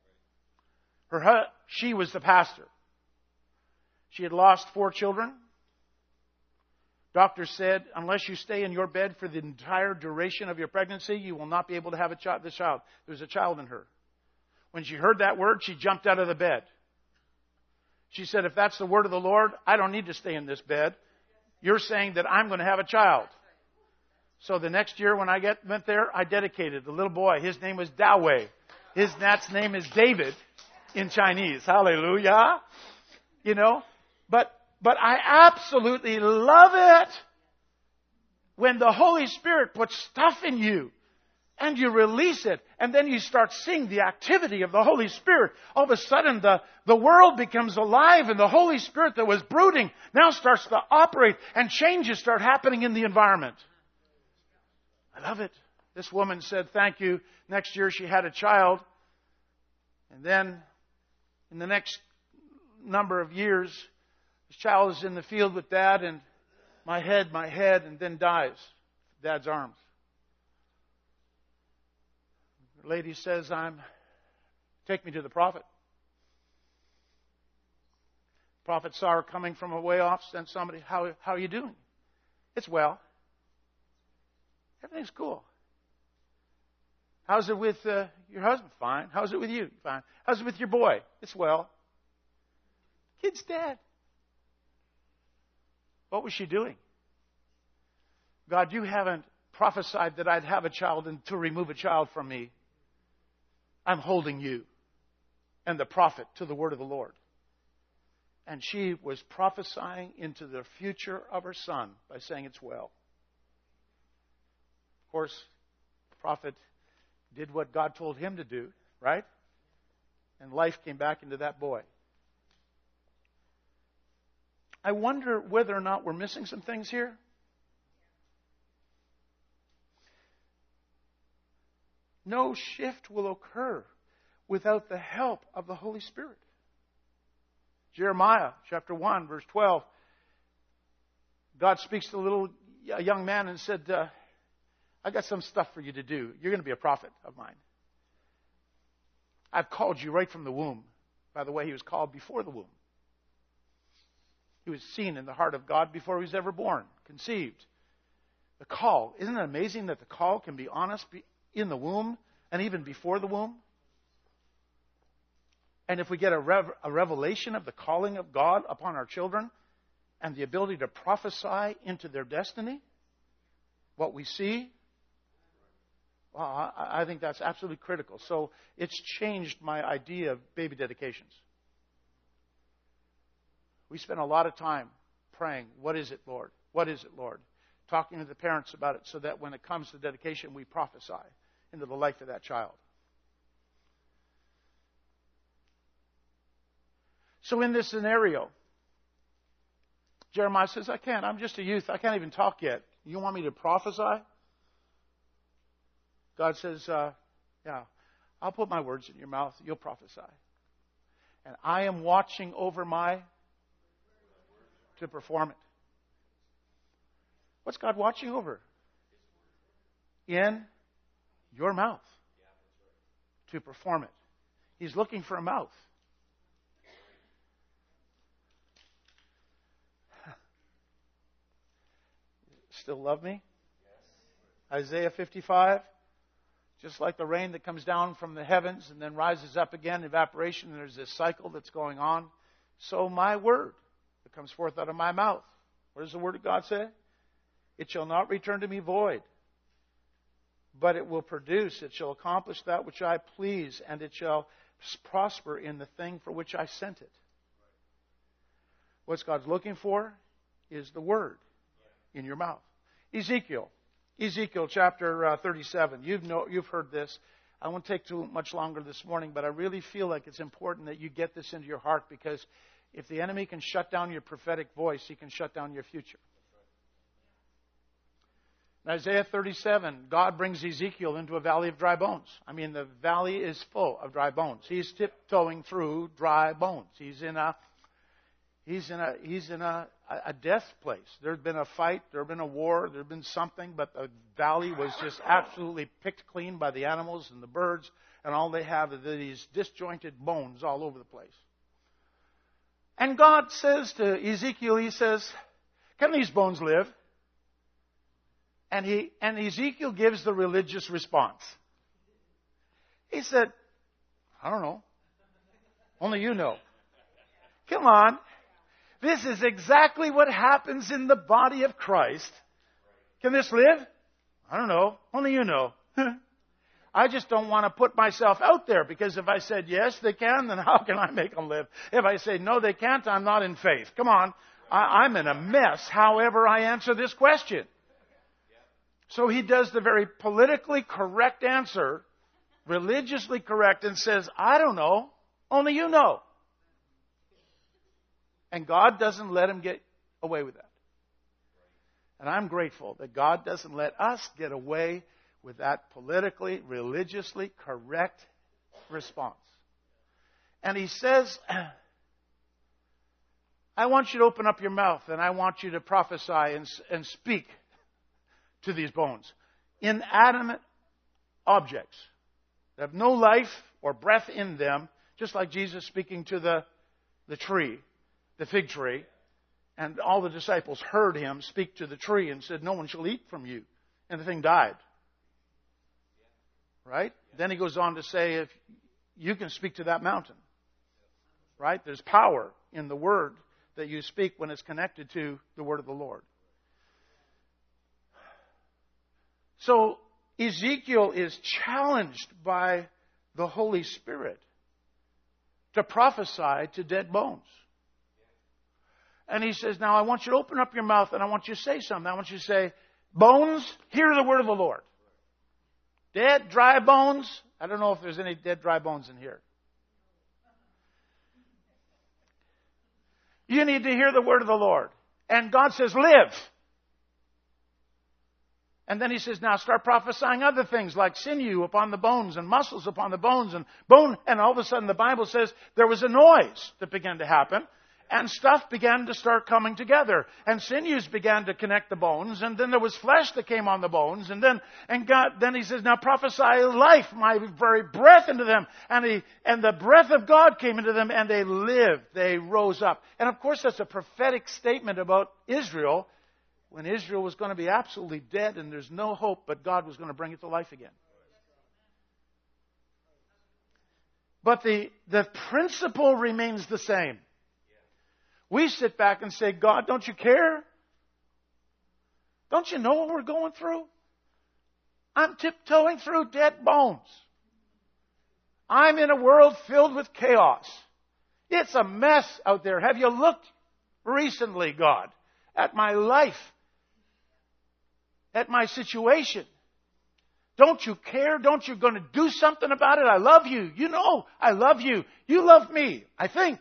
She was the pastor. She had lost 4 children. Doctor said, unless you stay in your bed for the entire duration of your pregnancy, you will not be able to have the child. There was a child in her. When she heard that word, she jumped out of the bed. She said, "If that's the word of the Lord, I don't need to stay in this bed. You're saying that I'm going to have a child." So the next year when I went there, I dedicated the little boy. His name was Dawei. His dad's name is David in Chinese. Hallelujah. You know, but I absolutely love it when the Holy Spirit puts stuff in you and you release it, and then you start seeing the activity of the Holy Spirit. All of a sudden, the world becomes alive, and the Holy Spirit that was brooding now starts to operate, and changes start happening in the environment. I love it. This woman said, "Thank you." Next year, she had a child. And then, in the next number of years, this child is in the field with Dad, and my head, and then dies. Dad's arms. The lady says, "Take me to the prophet." The prophet saw her coming from a way off, sent somebody, how are you doing?" "It's well. Everything's cool." How's it with your husband? Fine. How's it with you? Fine. How's it with your boy? It's well. Kid's dead. What was she doing? God, you haven't prophesied that I'd have a child and to remove a child from me. I'm holding you and the prophet to the word of the Lord. And she was prophesying into the future of her son by saying it's well. Of course, the prophet did what God told him to do, right? And life came back into that boy. I wonder whether or not we're missing some things here. No shift will occur without the help of the Holy Spirit. Jeremiah chapter 1, verse 12. God speaks to a young man and said, I got some stuff for you to do. You're going to be a prophet of mine. I've called you right from the womb. By the way, he was called before the womb. He was seen in the heart of God before he was ever born, conceived. The call. Isn't it amazing that the call can be honest in the womb and even before the womb? And if we get a revelation of the calling of God upon our children and the ability to prophesy into their destiny, what we see, well, I think that's absolutely critical. So it's changed my idea of baby dedications. We spend a lot of time praying, what is it, Lord? What is it, Lord? Talking to the parents about it so that when it comes to dedication, we prophesy into the life of that child. So in this scenario, Jeremiah says, I can't. I'm just a youth. I can't even talk yet. You want me to prophesy? God says, yeah, I'll put my words in your mouth. You'll prophesy. And I am watching over to perform it. What's God watching over? In your mouth. To perform it. He's looking for a mouth. Still love me? Isaiah 55. Just like the rain that comes down from the heavens and then rises up again, evaporation, and there's this cycle that's going on. So my word that comes forth out of my mouth. What does the word of God say? It shall not return to me void, but it will produce, it shall accomplish that which I please, and it shall prosper in the thing for which I sent it. What God's looking for is the word in your mouth. Ezekiel chapter 37. You've heard this. I won't take too much longer this morning, but I really feel like it's important that you get this into your heart, because if the enemy can shut down your prophetic voice, he can shut down your future. In Isaiah 37, God brings Ezekiel into a valley of dry bones. I mean, the valley is full of dry bones. He's tiptoeing through dry bones. He's in a death place. There's been a fight, there's been a war, there's been something, but the valley was just absolutely picked clean by the animals and the birds, and all they have are these disjointed bones all over the place. And God says to Ezekiel, he says, can these bones live? And Ezekiel gives the religious response. He said, I don't know. Only you know. Come on. This is exactly what happens in the body of Christ. Can this live? I don't know. Only you know. I just don't want to put myself out there, because if I said yes, they can, then how can I make them live? If I say no, they can't, I'm not in faith. Come on. I'm in a mess however I answer this question. So he does the very politically correct answer, religiously correct, and says, I don't know. Only you know. And God doesn't let him get away with that. And I'm grateful that God doesn't let us get away with that politically, religiously correct response. And he says, I want you to open up your mouth and I want you to prophesy and speak to these bones. Inanimate objects that have no life or breath in them, just like Jesus speaking to the tree, the fig tree, and all the disciples heard him speak to the tree and said, no one shall eat from you. And the thing died. Right? Then he goes on to say, if you can speak to that mountain. Right? There's power in the word that you speak when it's connected to the word of the Lord. So Ezekiel is challenged by the Holy Spirit to prophesy to dead bones. And he says, now I want you to open up your mouth and I want you to say something. I want you to say, bones, hear the word of the Lord. Dead, dry bones. I don't know if there's any dead, dry bones in here. You need to hear the word of the Lord. And God says, live. And then he says, now start prophesying other things like sinew upon the bones and muscles upon the bones and bone. And all of a sudden the Bible says there was a noise that began to happen. And stuff began to start coming together. And sinews began to connect the bones. And then there was flesh that came on the bones. And then he says, now prophesy life, my very breath into them. And the breath of God came into them and they lived. They rose up. And of course that's a prophetic statement about Israel, when Israel was going to be absolutely dead and there's no hope, but God was going to bring it to life again. But the principle remains the same. We sit back and say, God, don't you care? Don't you know what we're going through? I'm tiptoeing through dead bones. I'm in a world filled with chaos. It's a mess out there. Have you looked recently, God, at my life? At my situation? Don't you care? Don't you going to do something about it? I love you. You know I love you. You love me, I think.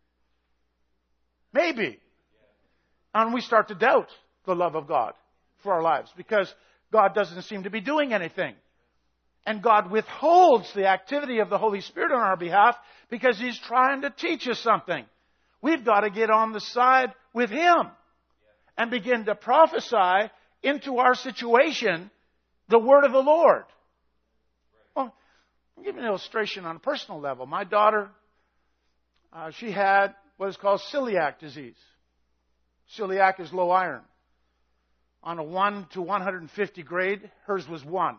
Maybe. And we start to doubt the love of God for our lives because God doesn't seem to be doing anything. And God withholds the activity of the Holy Spirit on our behalf because He's trying to teach us something. We've got to get on the side with Him and begin to prophesy into our situation the word of the Lord. Well, I'll give you an illustration on a personal level. My daughter, she had what is called celiac disease. Celiac is low iron. On a 1 to 150 grade, hers was 1.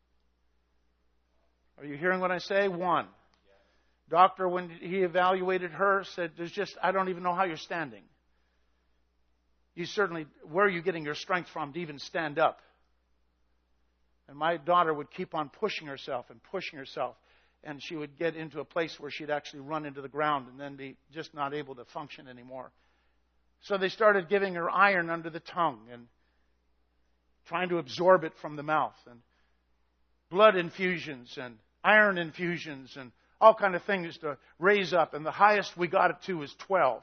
Are you hearing what I say? 1. Doctor, when he evaluated her, said, I don't even know how you're standing. Where are you getting your strength from to even stand up? And my daughter would keep on pushing herself. And she would get into a place where she'd actually run into the ground and then be just not able to function anymore. So they started giving her iron under the tongue and trying to absorb it from the mouth. And blood infusions and iron infusions and all kind of things to raise up. And the highest we got it to was 12.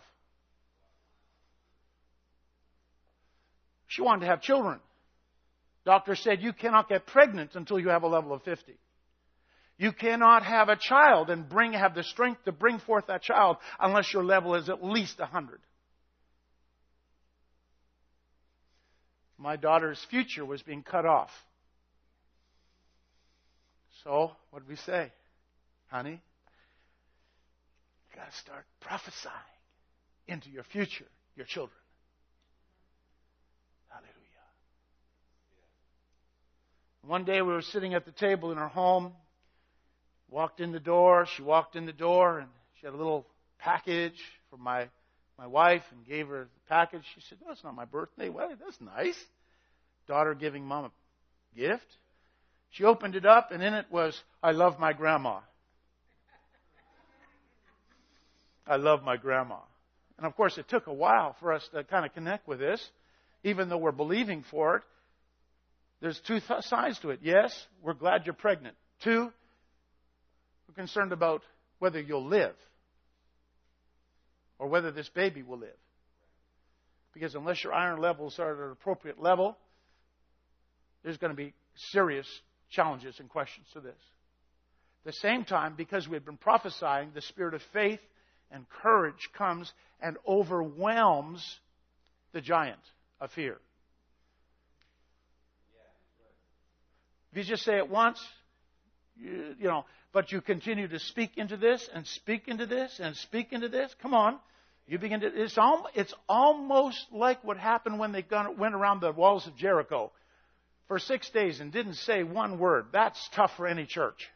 She wanted to have children. Doctor said, you cannot get pregnant until you have a level of 50. You cannot have a child and have the strength to bring forth that child unless your level is at least 100. My daughter's future was being cut off. So, what did we say? Honey, you got to start prophesying into your future, your children. Hallelujah. One day we were sitting at the table in her home. She walked in the door and she had a little package from my wife and gave her the package. She said, "No, it's not my birthday." Well, that's nice. Daughter giving mom a gift. She opened it up and in it was, "I love my grandma." I love my grandma. And of course it took a while for us to kind of connect with this. Even though we're believing for it, there's two sides to it. Yes, we're glad you're pregnant. 2, we're concerned about whether you'll live or whether this baby will live. Because unless your iron levels are at an appropriate level, there's going to be serious challenges and questions to this. At the same time, because we've been prophesying, the spirit of faith and courage comes and overwhelms the giant of fear. If you just say it once, but you continue to speak into this and speak into this and speak into this, come on. You begin to. It's almost like what happened when they went around the walls of Jericho. for 6 days and didn't say one word. That's tough for any church.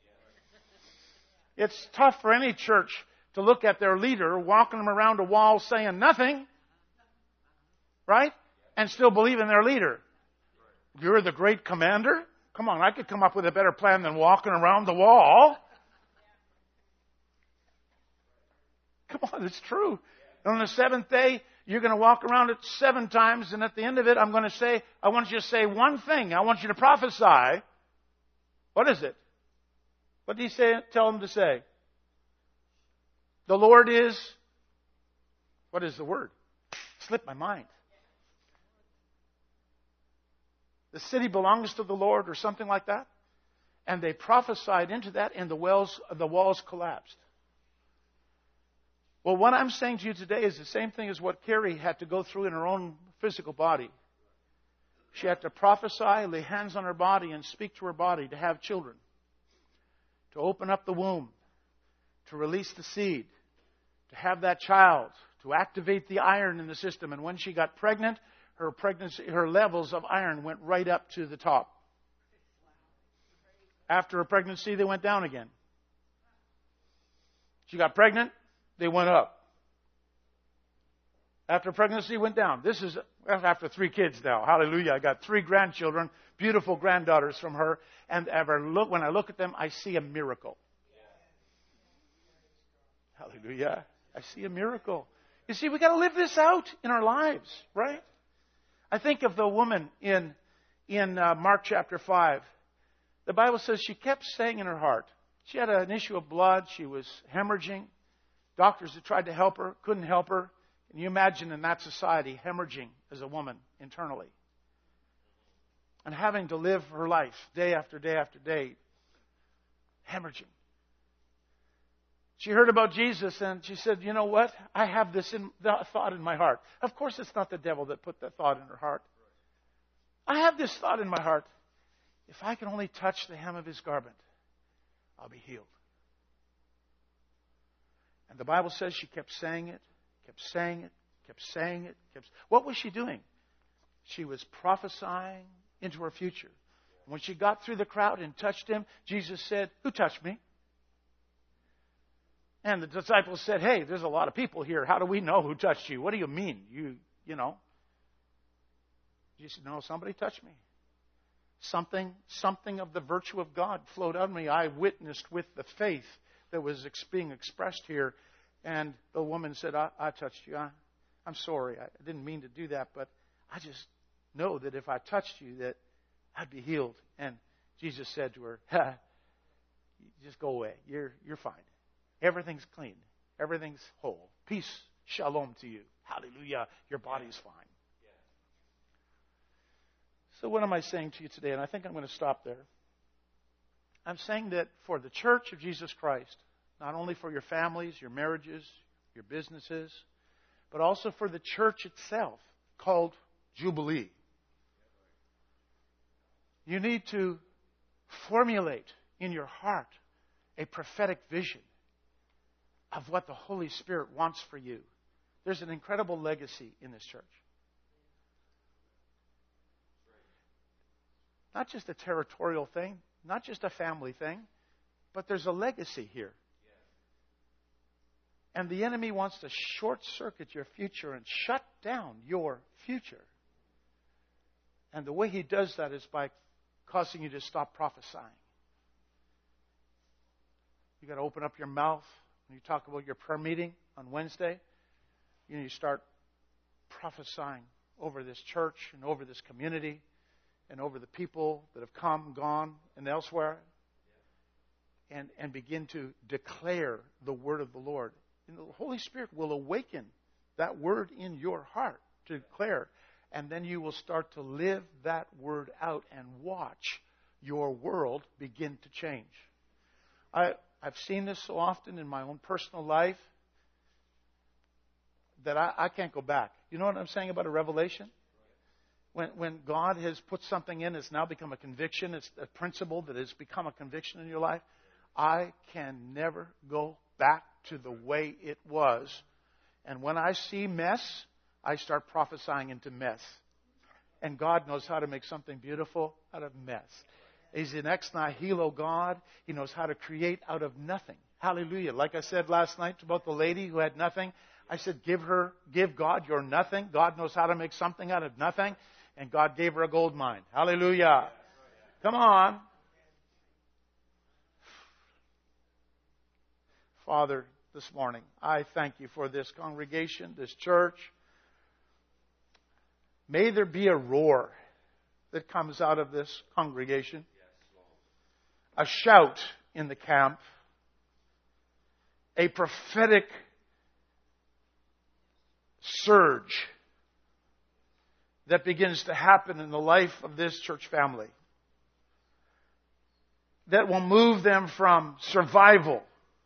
It's tough for any church to look at their leader walking them around a wall saying nothing, right? And still believe in their leader. You're the great commander? Come on, I could come up with a better plan than walking around the wall. Come on, it's true. And on the seventh day, you're going to walk around it 7 times, and at the end of it, I want you to say one thing. I want you to prophesy. What is it? What did he tell him to say? The Lord is, what is the word? Slipped my mind. The city belongs to the Lord or something like that. And they prophesied into that, and the walls collapsed. Well, what I'm saying to you today is the same thing as what Carrie had to go through in her own physical body. She had to prophesy, lay hands on her body, and speak to her body to have children. To open up the womb. To release the seed. To have that child. To activate the iron in the system. And when she got pregnant, her levels of iron went right up to the top. After her pregnancy, they went down again. She got pregnant, they went up. After pregnancy, went down. This is after 3 kids now. Hallelujah. I got 3 grandchildren, beautiful granddaughters from her. And when I look at them, I see a miracle. Hallelujah. I see a miracle. You see, we've got to live this out in our lives, right? I think of the woman in Mark chapter 5. The Bible says she kept saying in her heart. She had an issue of blood. She was hemorrhaging. Doctors had tried to help her, couldn't help her. Can you imagine in that society hemorrhaging as a woman internally? And having to live her life day after day after day, hemorrhaging. She heard about Jesus and she said, you know what? I have this thought in my heart. Of course, it's not the devil that put that thought in her heart. I have this thought in my heart. If I can only touch the hem of his garment, I'll be healed. And the Bible says she kept saying it, kept saying it, kept saying it. What was she doing? She was prophesying into her future. When she got through the crowd and touched him, Jesus said, "Who touched me?" And the disciples said, "Hey, there's a lot of people here. How do we know who touched you? What do you mean? You know." Jesus said, "No, somebody touched me. Something of the virtue of God flowed out of me. I witnessed with the faith that was being expressed here." And the woman said, I touched you. I'm sorry. I didn't mean to do that, but I just know that if I touched you, that I'd be healed. And Jesus said to her, just go away. You're fine. Everything's clean. Everything's whole. Peace, shalom to you. Hallelujah. Your body's fine. So what am I saying to you today? And I think I'm going to stop there. I'm saying that for the Church of Jesus Christ, not only for your families, your marriages, your businesses, but also for the church itself, called Jubilee. You need to formulate in your heart a prophetic vision of what the Holy Spirit wants for you. There's an incredible legacy in this church. Not just a territorial thing, not just a family thing, but there's a legacy here. And the enemy wants to short-circuit your future and shut down your future. And the way he does that is by causing you to stop prophesying. You've got to open up your mouth. When you talk about your prayer meeting on Wednesday, you start prophesying over this church and over this community and over the people that have come, gone, and elsewhere. And begin to declare the word of the Lord. And the Holy Spirit will awaken that word in your heart to declare. And then you will start to live that word out and watch your world begin to change. I've seen this so often in my own personal life that I can't go back. You know what I'm saying about a revelation? When God has put something in, it's now become a conviction. It's a principle that has become a conviction in your life. I can never go back to the way it was. And when I see mess, I start prophesying into mess. And God knows how to make something beautiful out of mess. He's an ex nihilo God. He knows how to create out of nothing. Hallelujah. Like I said last night about the lady who had nothing, I said, give God your nothing. God knows how to make something out of nothing. And God gave her a gold mine. Hallelujah. Come on. Father, this morning, I thank you for this congregation, this church. May there be a roar that comes out of this congregation. A shout in the camp. A prophetic surge that begins to happen in the life of this church family. That will move them from survival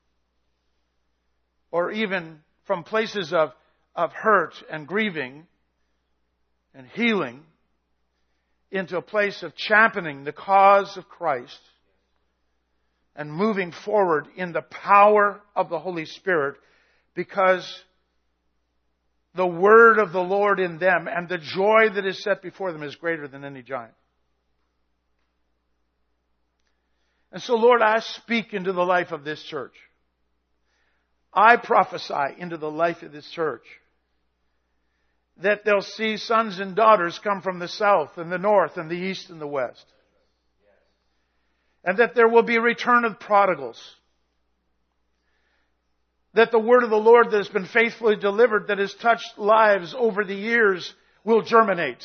or even from places of hurt and grieving and healing into a place of championing the cause of Christ and moving forward in the power of the Holy Spirit, because the word of the Lord in them and the joy that is set before them is greater than any giant. And so, Lord, I speak into the life of this church. I prophesy into the life of this church that they'll see sons and daughters come from the south and the north and the east and the west. And that there will be a return of prodigals. That the word of the Lord that has been faithfully delivered, that has touched lives over the years, will germinate.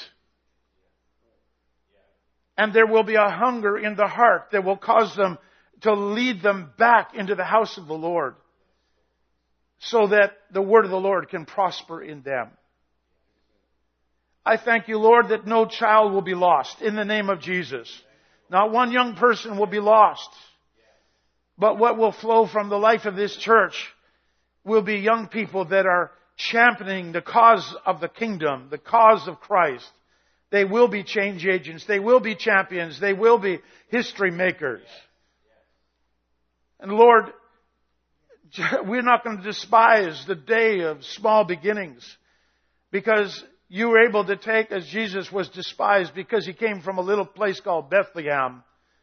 And there will be a hunger in the heart that will cause them to lead them back into the house of the Lord, so that the word of the Lord can prosper in them. I thank you, Lord, that no child will be lost in the name of Jesus. Not one young person will be lost. But what will flow from the life of this church will be young people that are championing the cause of the kingdom, the cause of Christ. They will be change agents. They will be champions. They will be history makers. And Lord, we're not going to despise the day of small beginnings, because you were able to take, as Jesus was despised because he came from a little place called Bethlehem.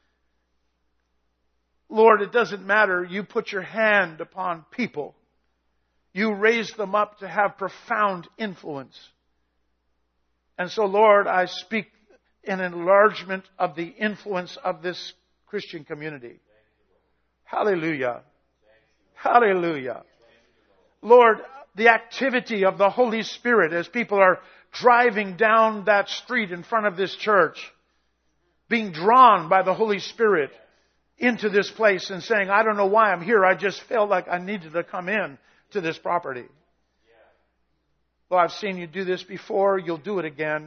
Lord, it doesn't matter. You put your hand upon people. You raise them up to have profound influence. And so, Lord, I speak in enlargement of the influence of this Christian community. Hallelujah. Hallelujah. Lord, the activity of the Holy Spirit as people are driving down that street in front of this church, being drawn by the Holy Spirit into this place and saying, I don't know why I'm here. I just felt like I needed to come in to this property. Well, I've seen you do this before. You'll do it again.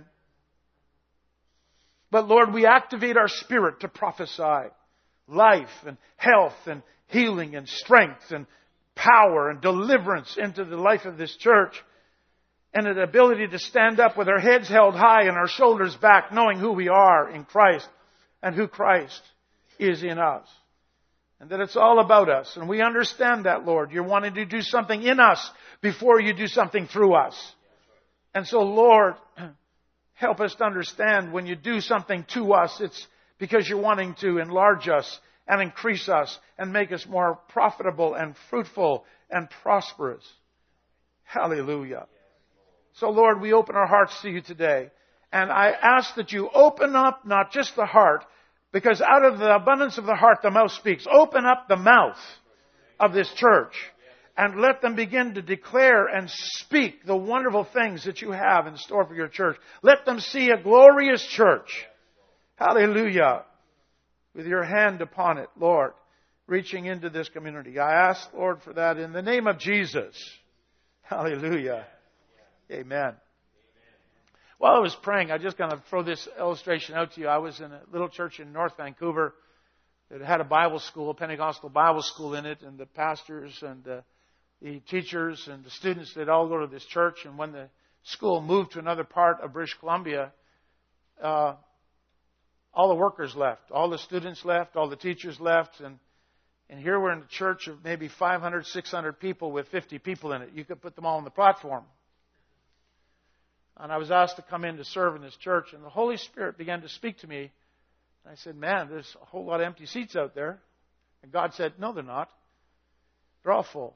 But Lord, we activate our spirit to prophesy life and health and healing and strength and power and deliverance into the life of this church, and an ability to stand up with our heads held high and our shoulders back, knowing who we are in Christ and who Christ is in us. And that it's all about us. And we understand that, Lord. You're wanting to do something in us before you do something through us. And so, Lord, help us to understand when you do something to us, it's because you're wanting to enlarge us and increase us and make us more profitable and fruitful and prosperous. Hallelujah. So, Lord, we open our hearts to you today. And I ask that you open up not just the heart, because out of the abundance of the heart, the mouth speaks. Open up the mouth of this church and let them begin to declare and speak the wonderful things that you have in store for your church. Let them see a glorious church. Hallelujah. With your hand upon it, Lord, reaching into this community. I ask, Lord, for that in the name of Jesus. Hallelujah. Amen. While I was praying, I just going to throw this illustration out to you. I was in a little church in North Vancouver that had a Bible school, a Pentecostal Bible school in it, and the pastors and the teachers and the students, they'd all go to this church. And when the school moved to another part of British Columbia, all the workers left. All the students left. All the teachers left. And here we're in a church of maybe 500, 600 people with 50 people in it. You could put them all on the platform. And I was asked to come in to serve in this church. And the Holy Spirit began to speak to me. And I said, man, there's a whole lot of empty seats out there. And God said, no, they're not. They're all full.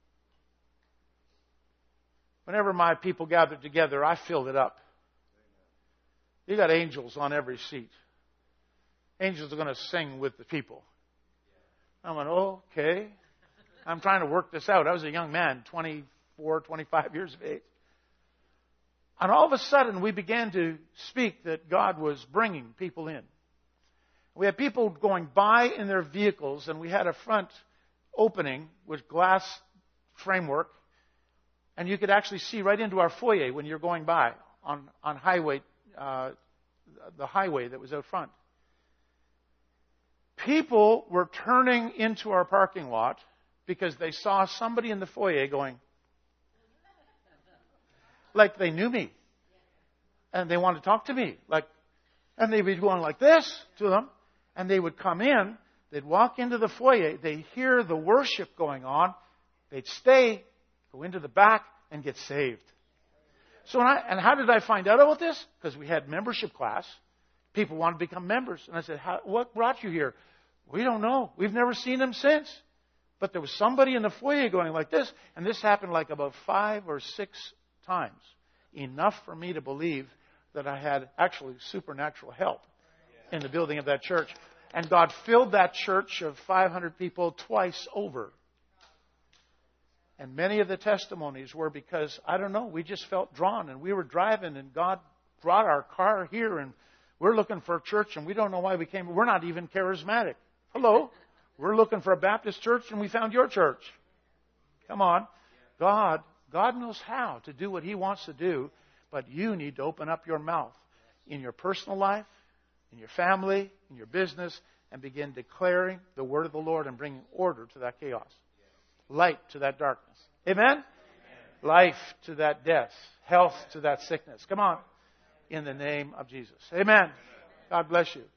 Whenever my people gathered together, I filled it up. You got angels on every seat. Angels are going to sing with the people. I went, oh, okay. I'm trying to work this out. I was a young man, 24, 25 years of age. And all of a sudden, we began to speak that God was bringing people in. We had people going by in their vehicles, and we had a front opening with glass framework, and you could actually see right into our foyer when you're going by on highway, the highway that was out front. People were turning into our parking lot because they saw somebody in the foyer going, like they knew me. And they wanted to talk to me. And they'd be going like this to them. And they would come in. They'd walk into the foyer. They'd hear the worship going on. They'd stay, go into the back, and get saved. So, and how did I find out about this? Because we had membership class. People wanted to become members. And I said, what brought you here? We don't know. We've never seen them since. But there was somebody in the foyer going like this. And this happened like about 5 or 6 times. Enough for me to believe that I had actually supernatural help in the building of that church. And God filled that church of 500 people twice over. And many of the testimonies were because, I don't know, we just felt drawn. And we were driving and God brought our car here. And we're looking for a church and we don't know why we came. We're not even charismatic. Hello. We're looking for a Baptist church and we found your church. Come on. God knows how to do what He wants to do, but you need to open up your mouth in your personal life, in your family, in your business, and begin declaring the word of the Lord and bringing order to that chaos, light to that darkness. Amen? Life to that death, health to that sickness. Come on. In the name of Jesus. Amen. God bless you.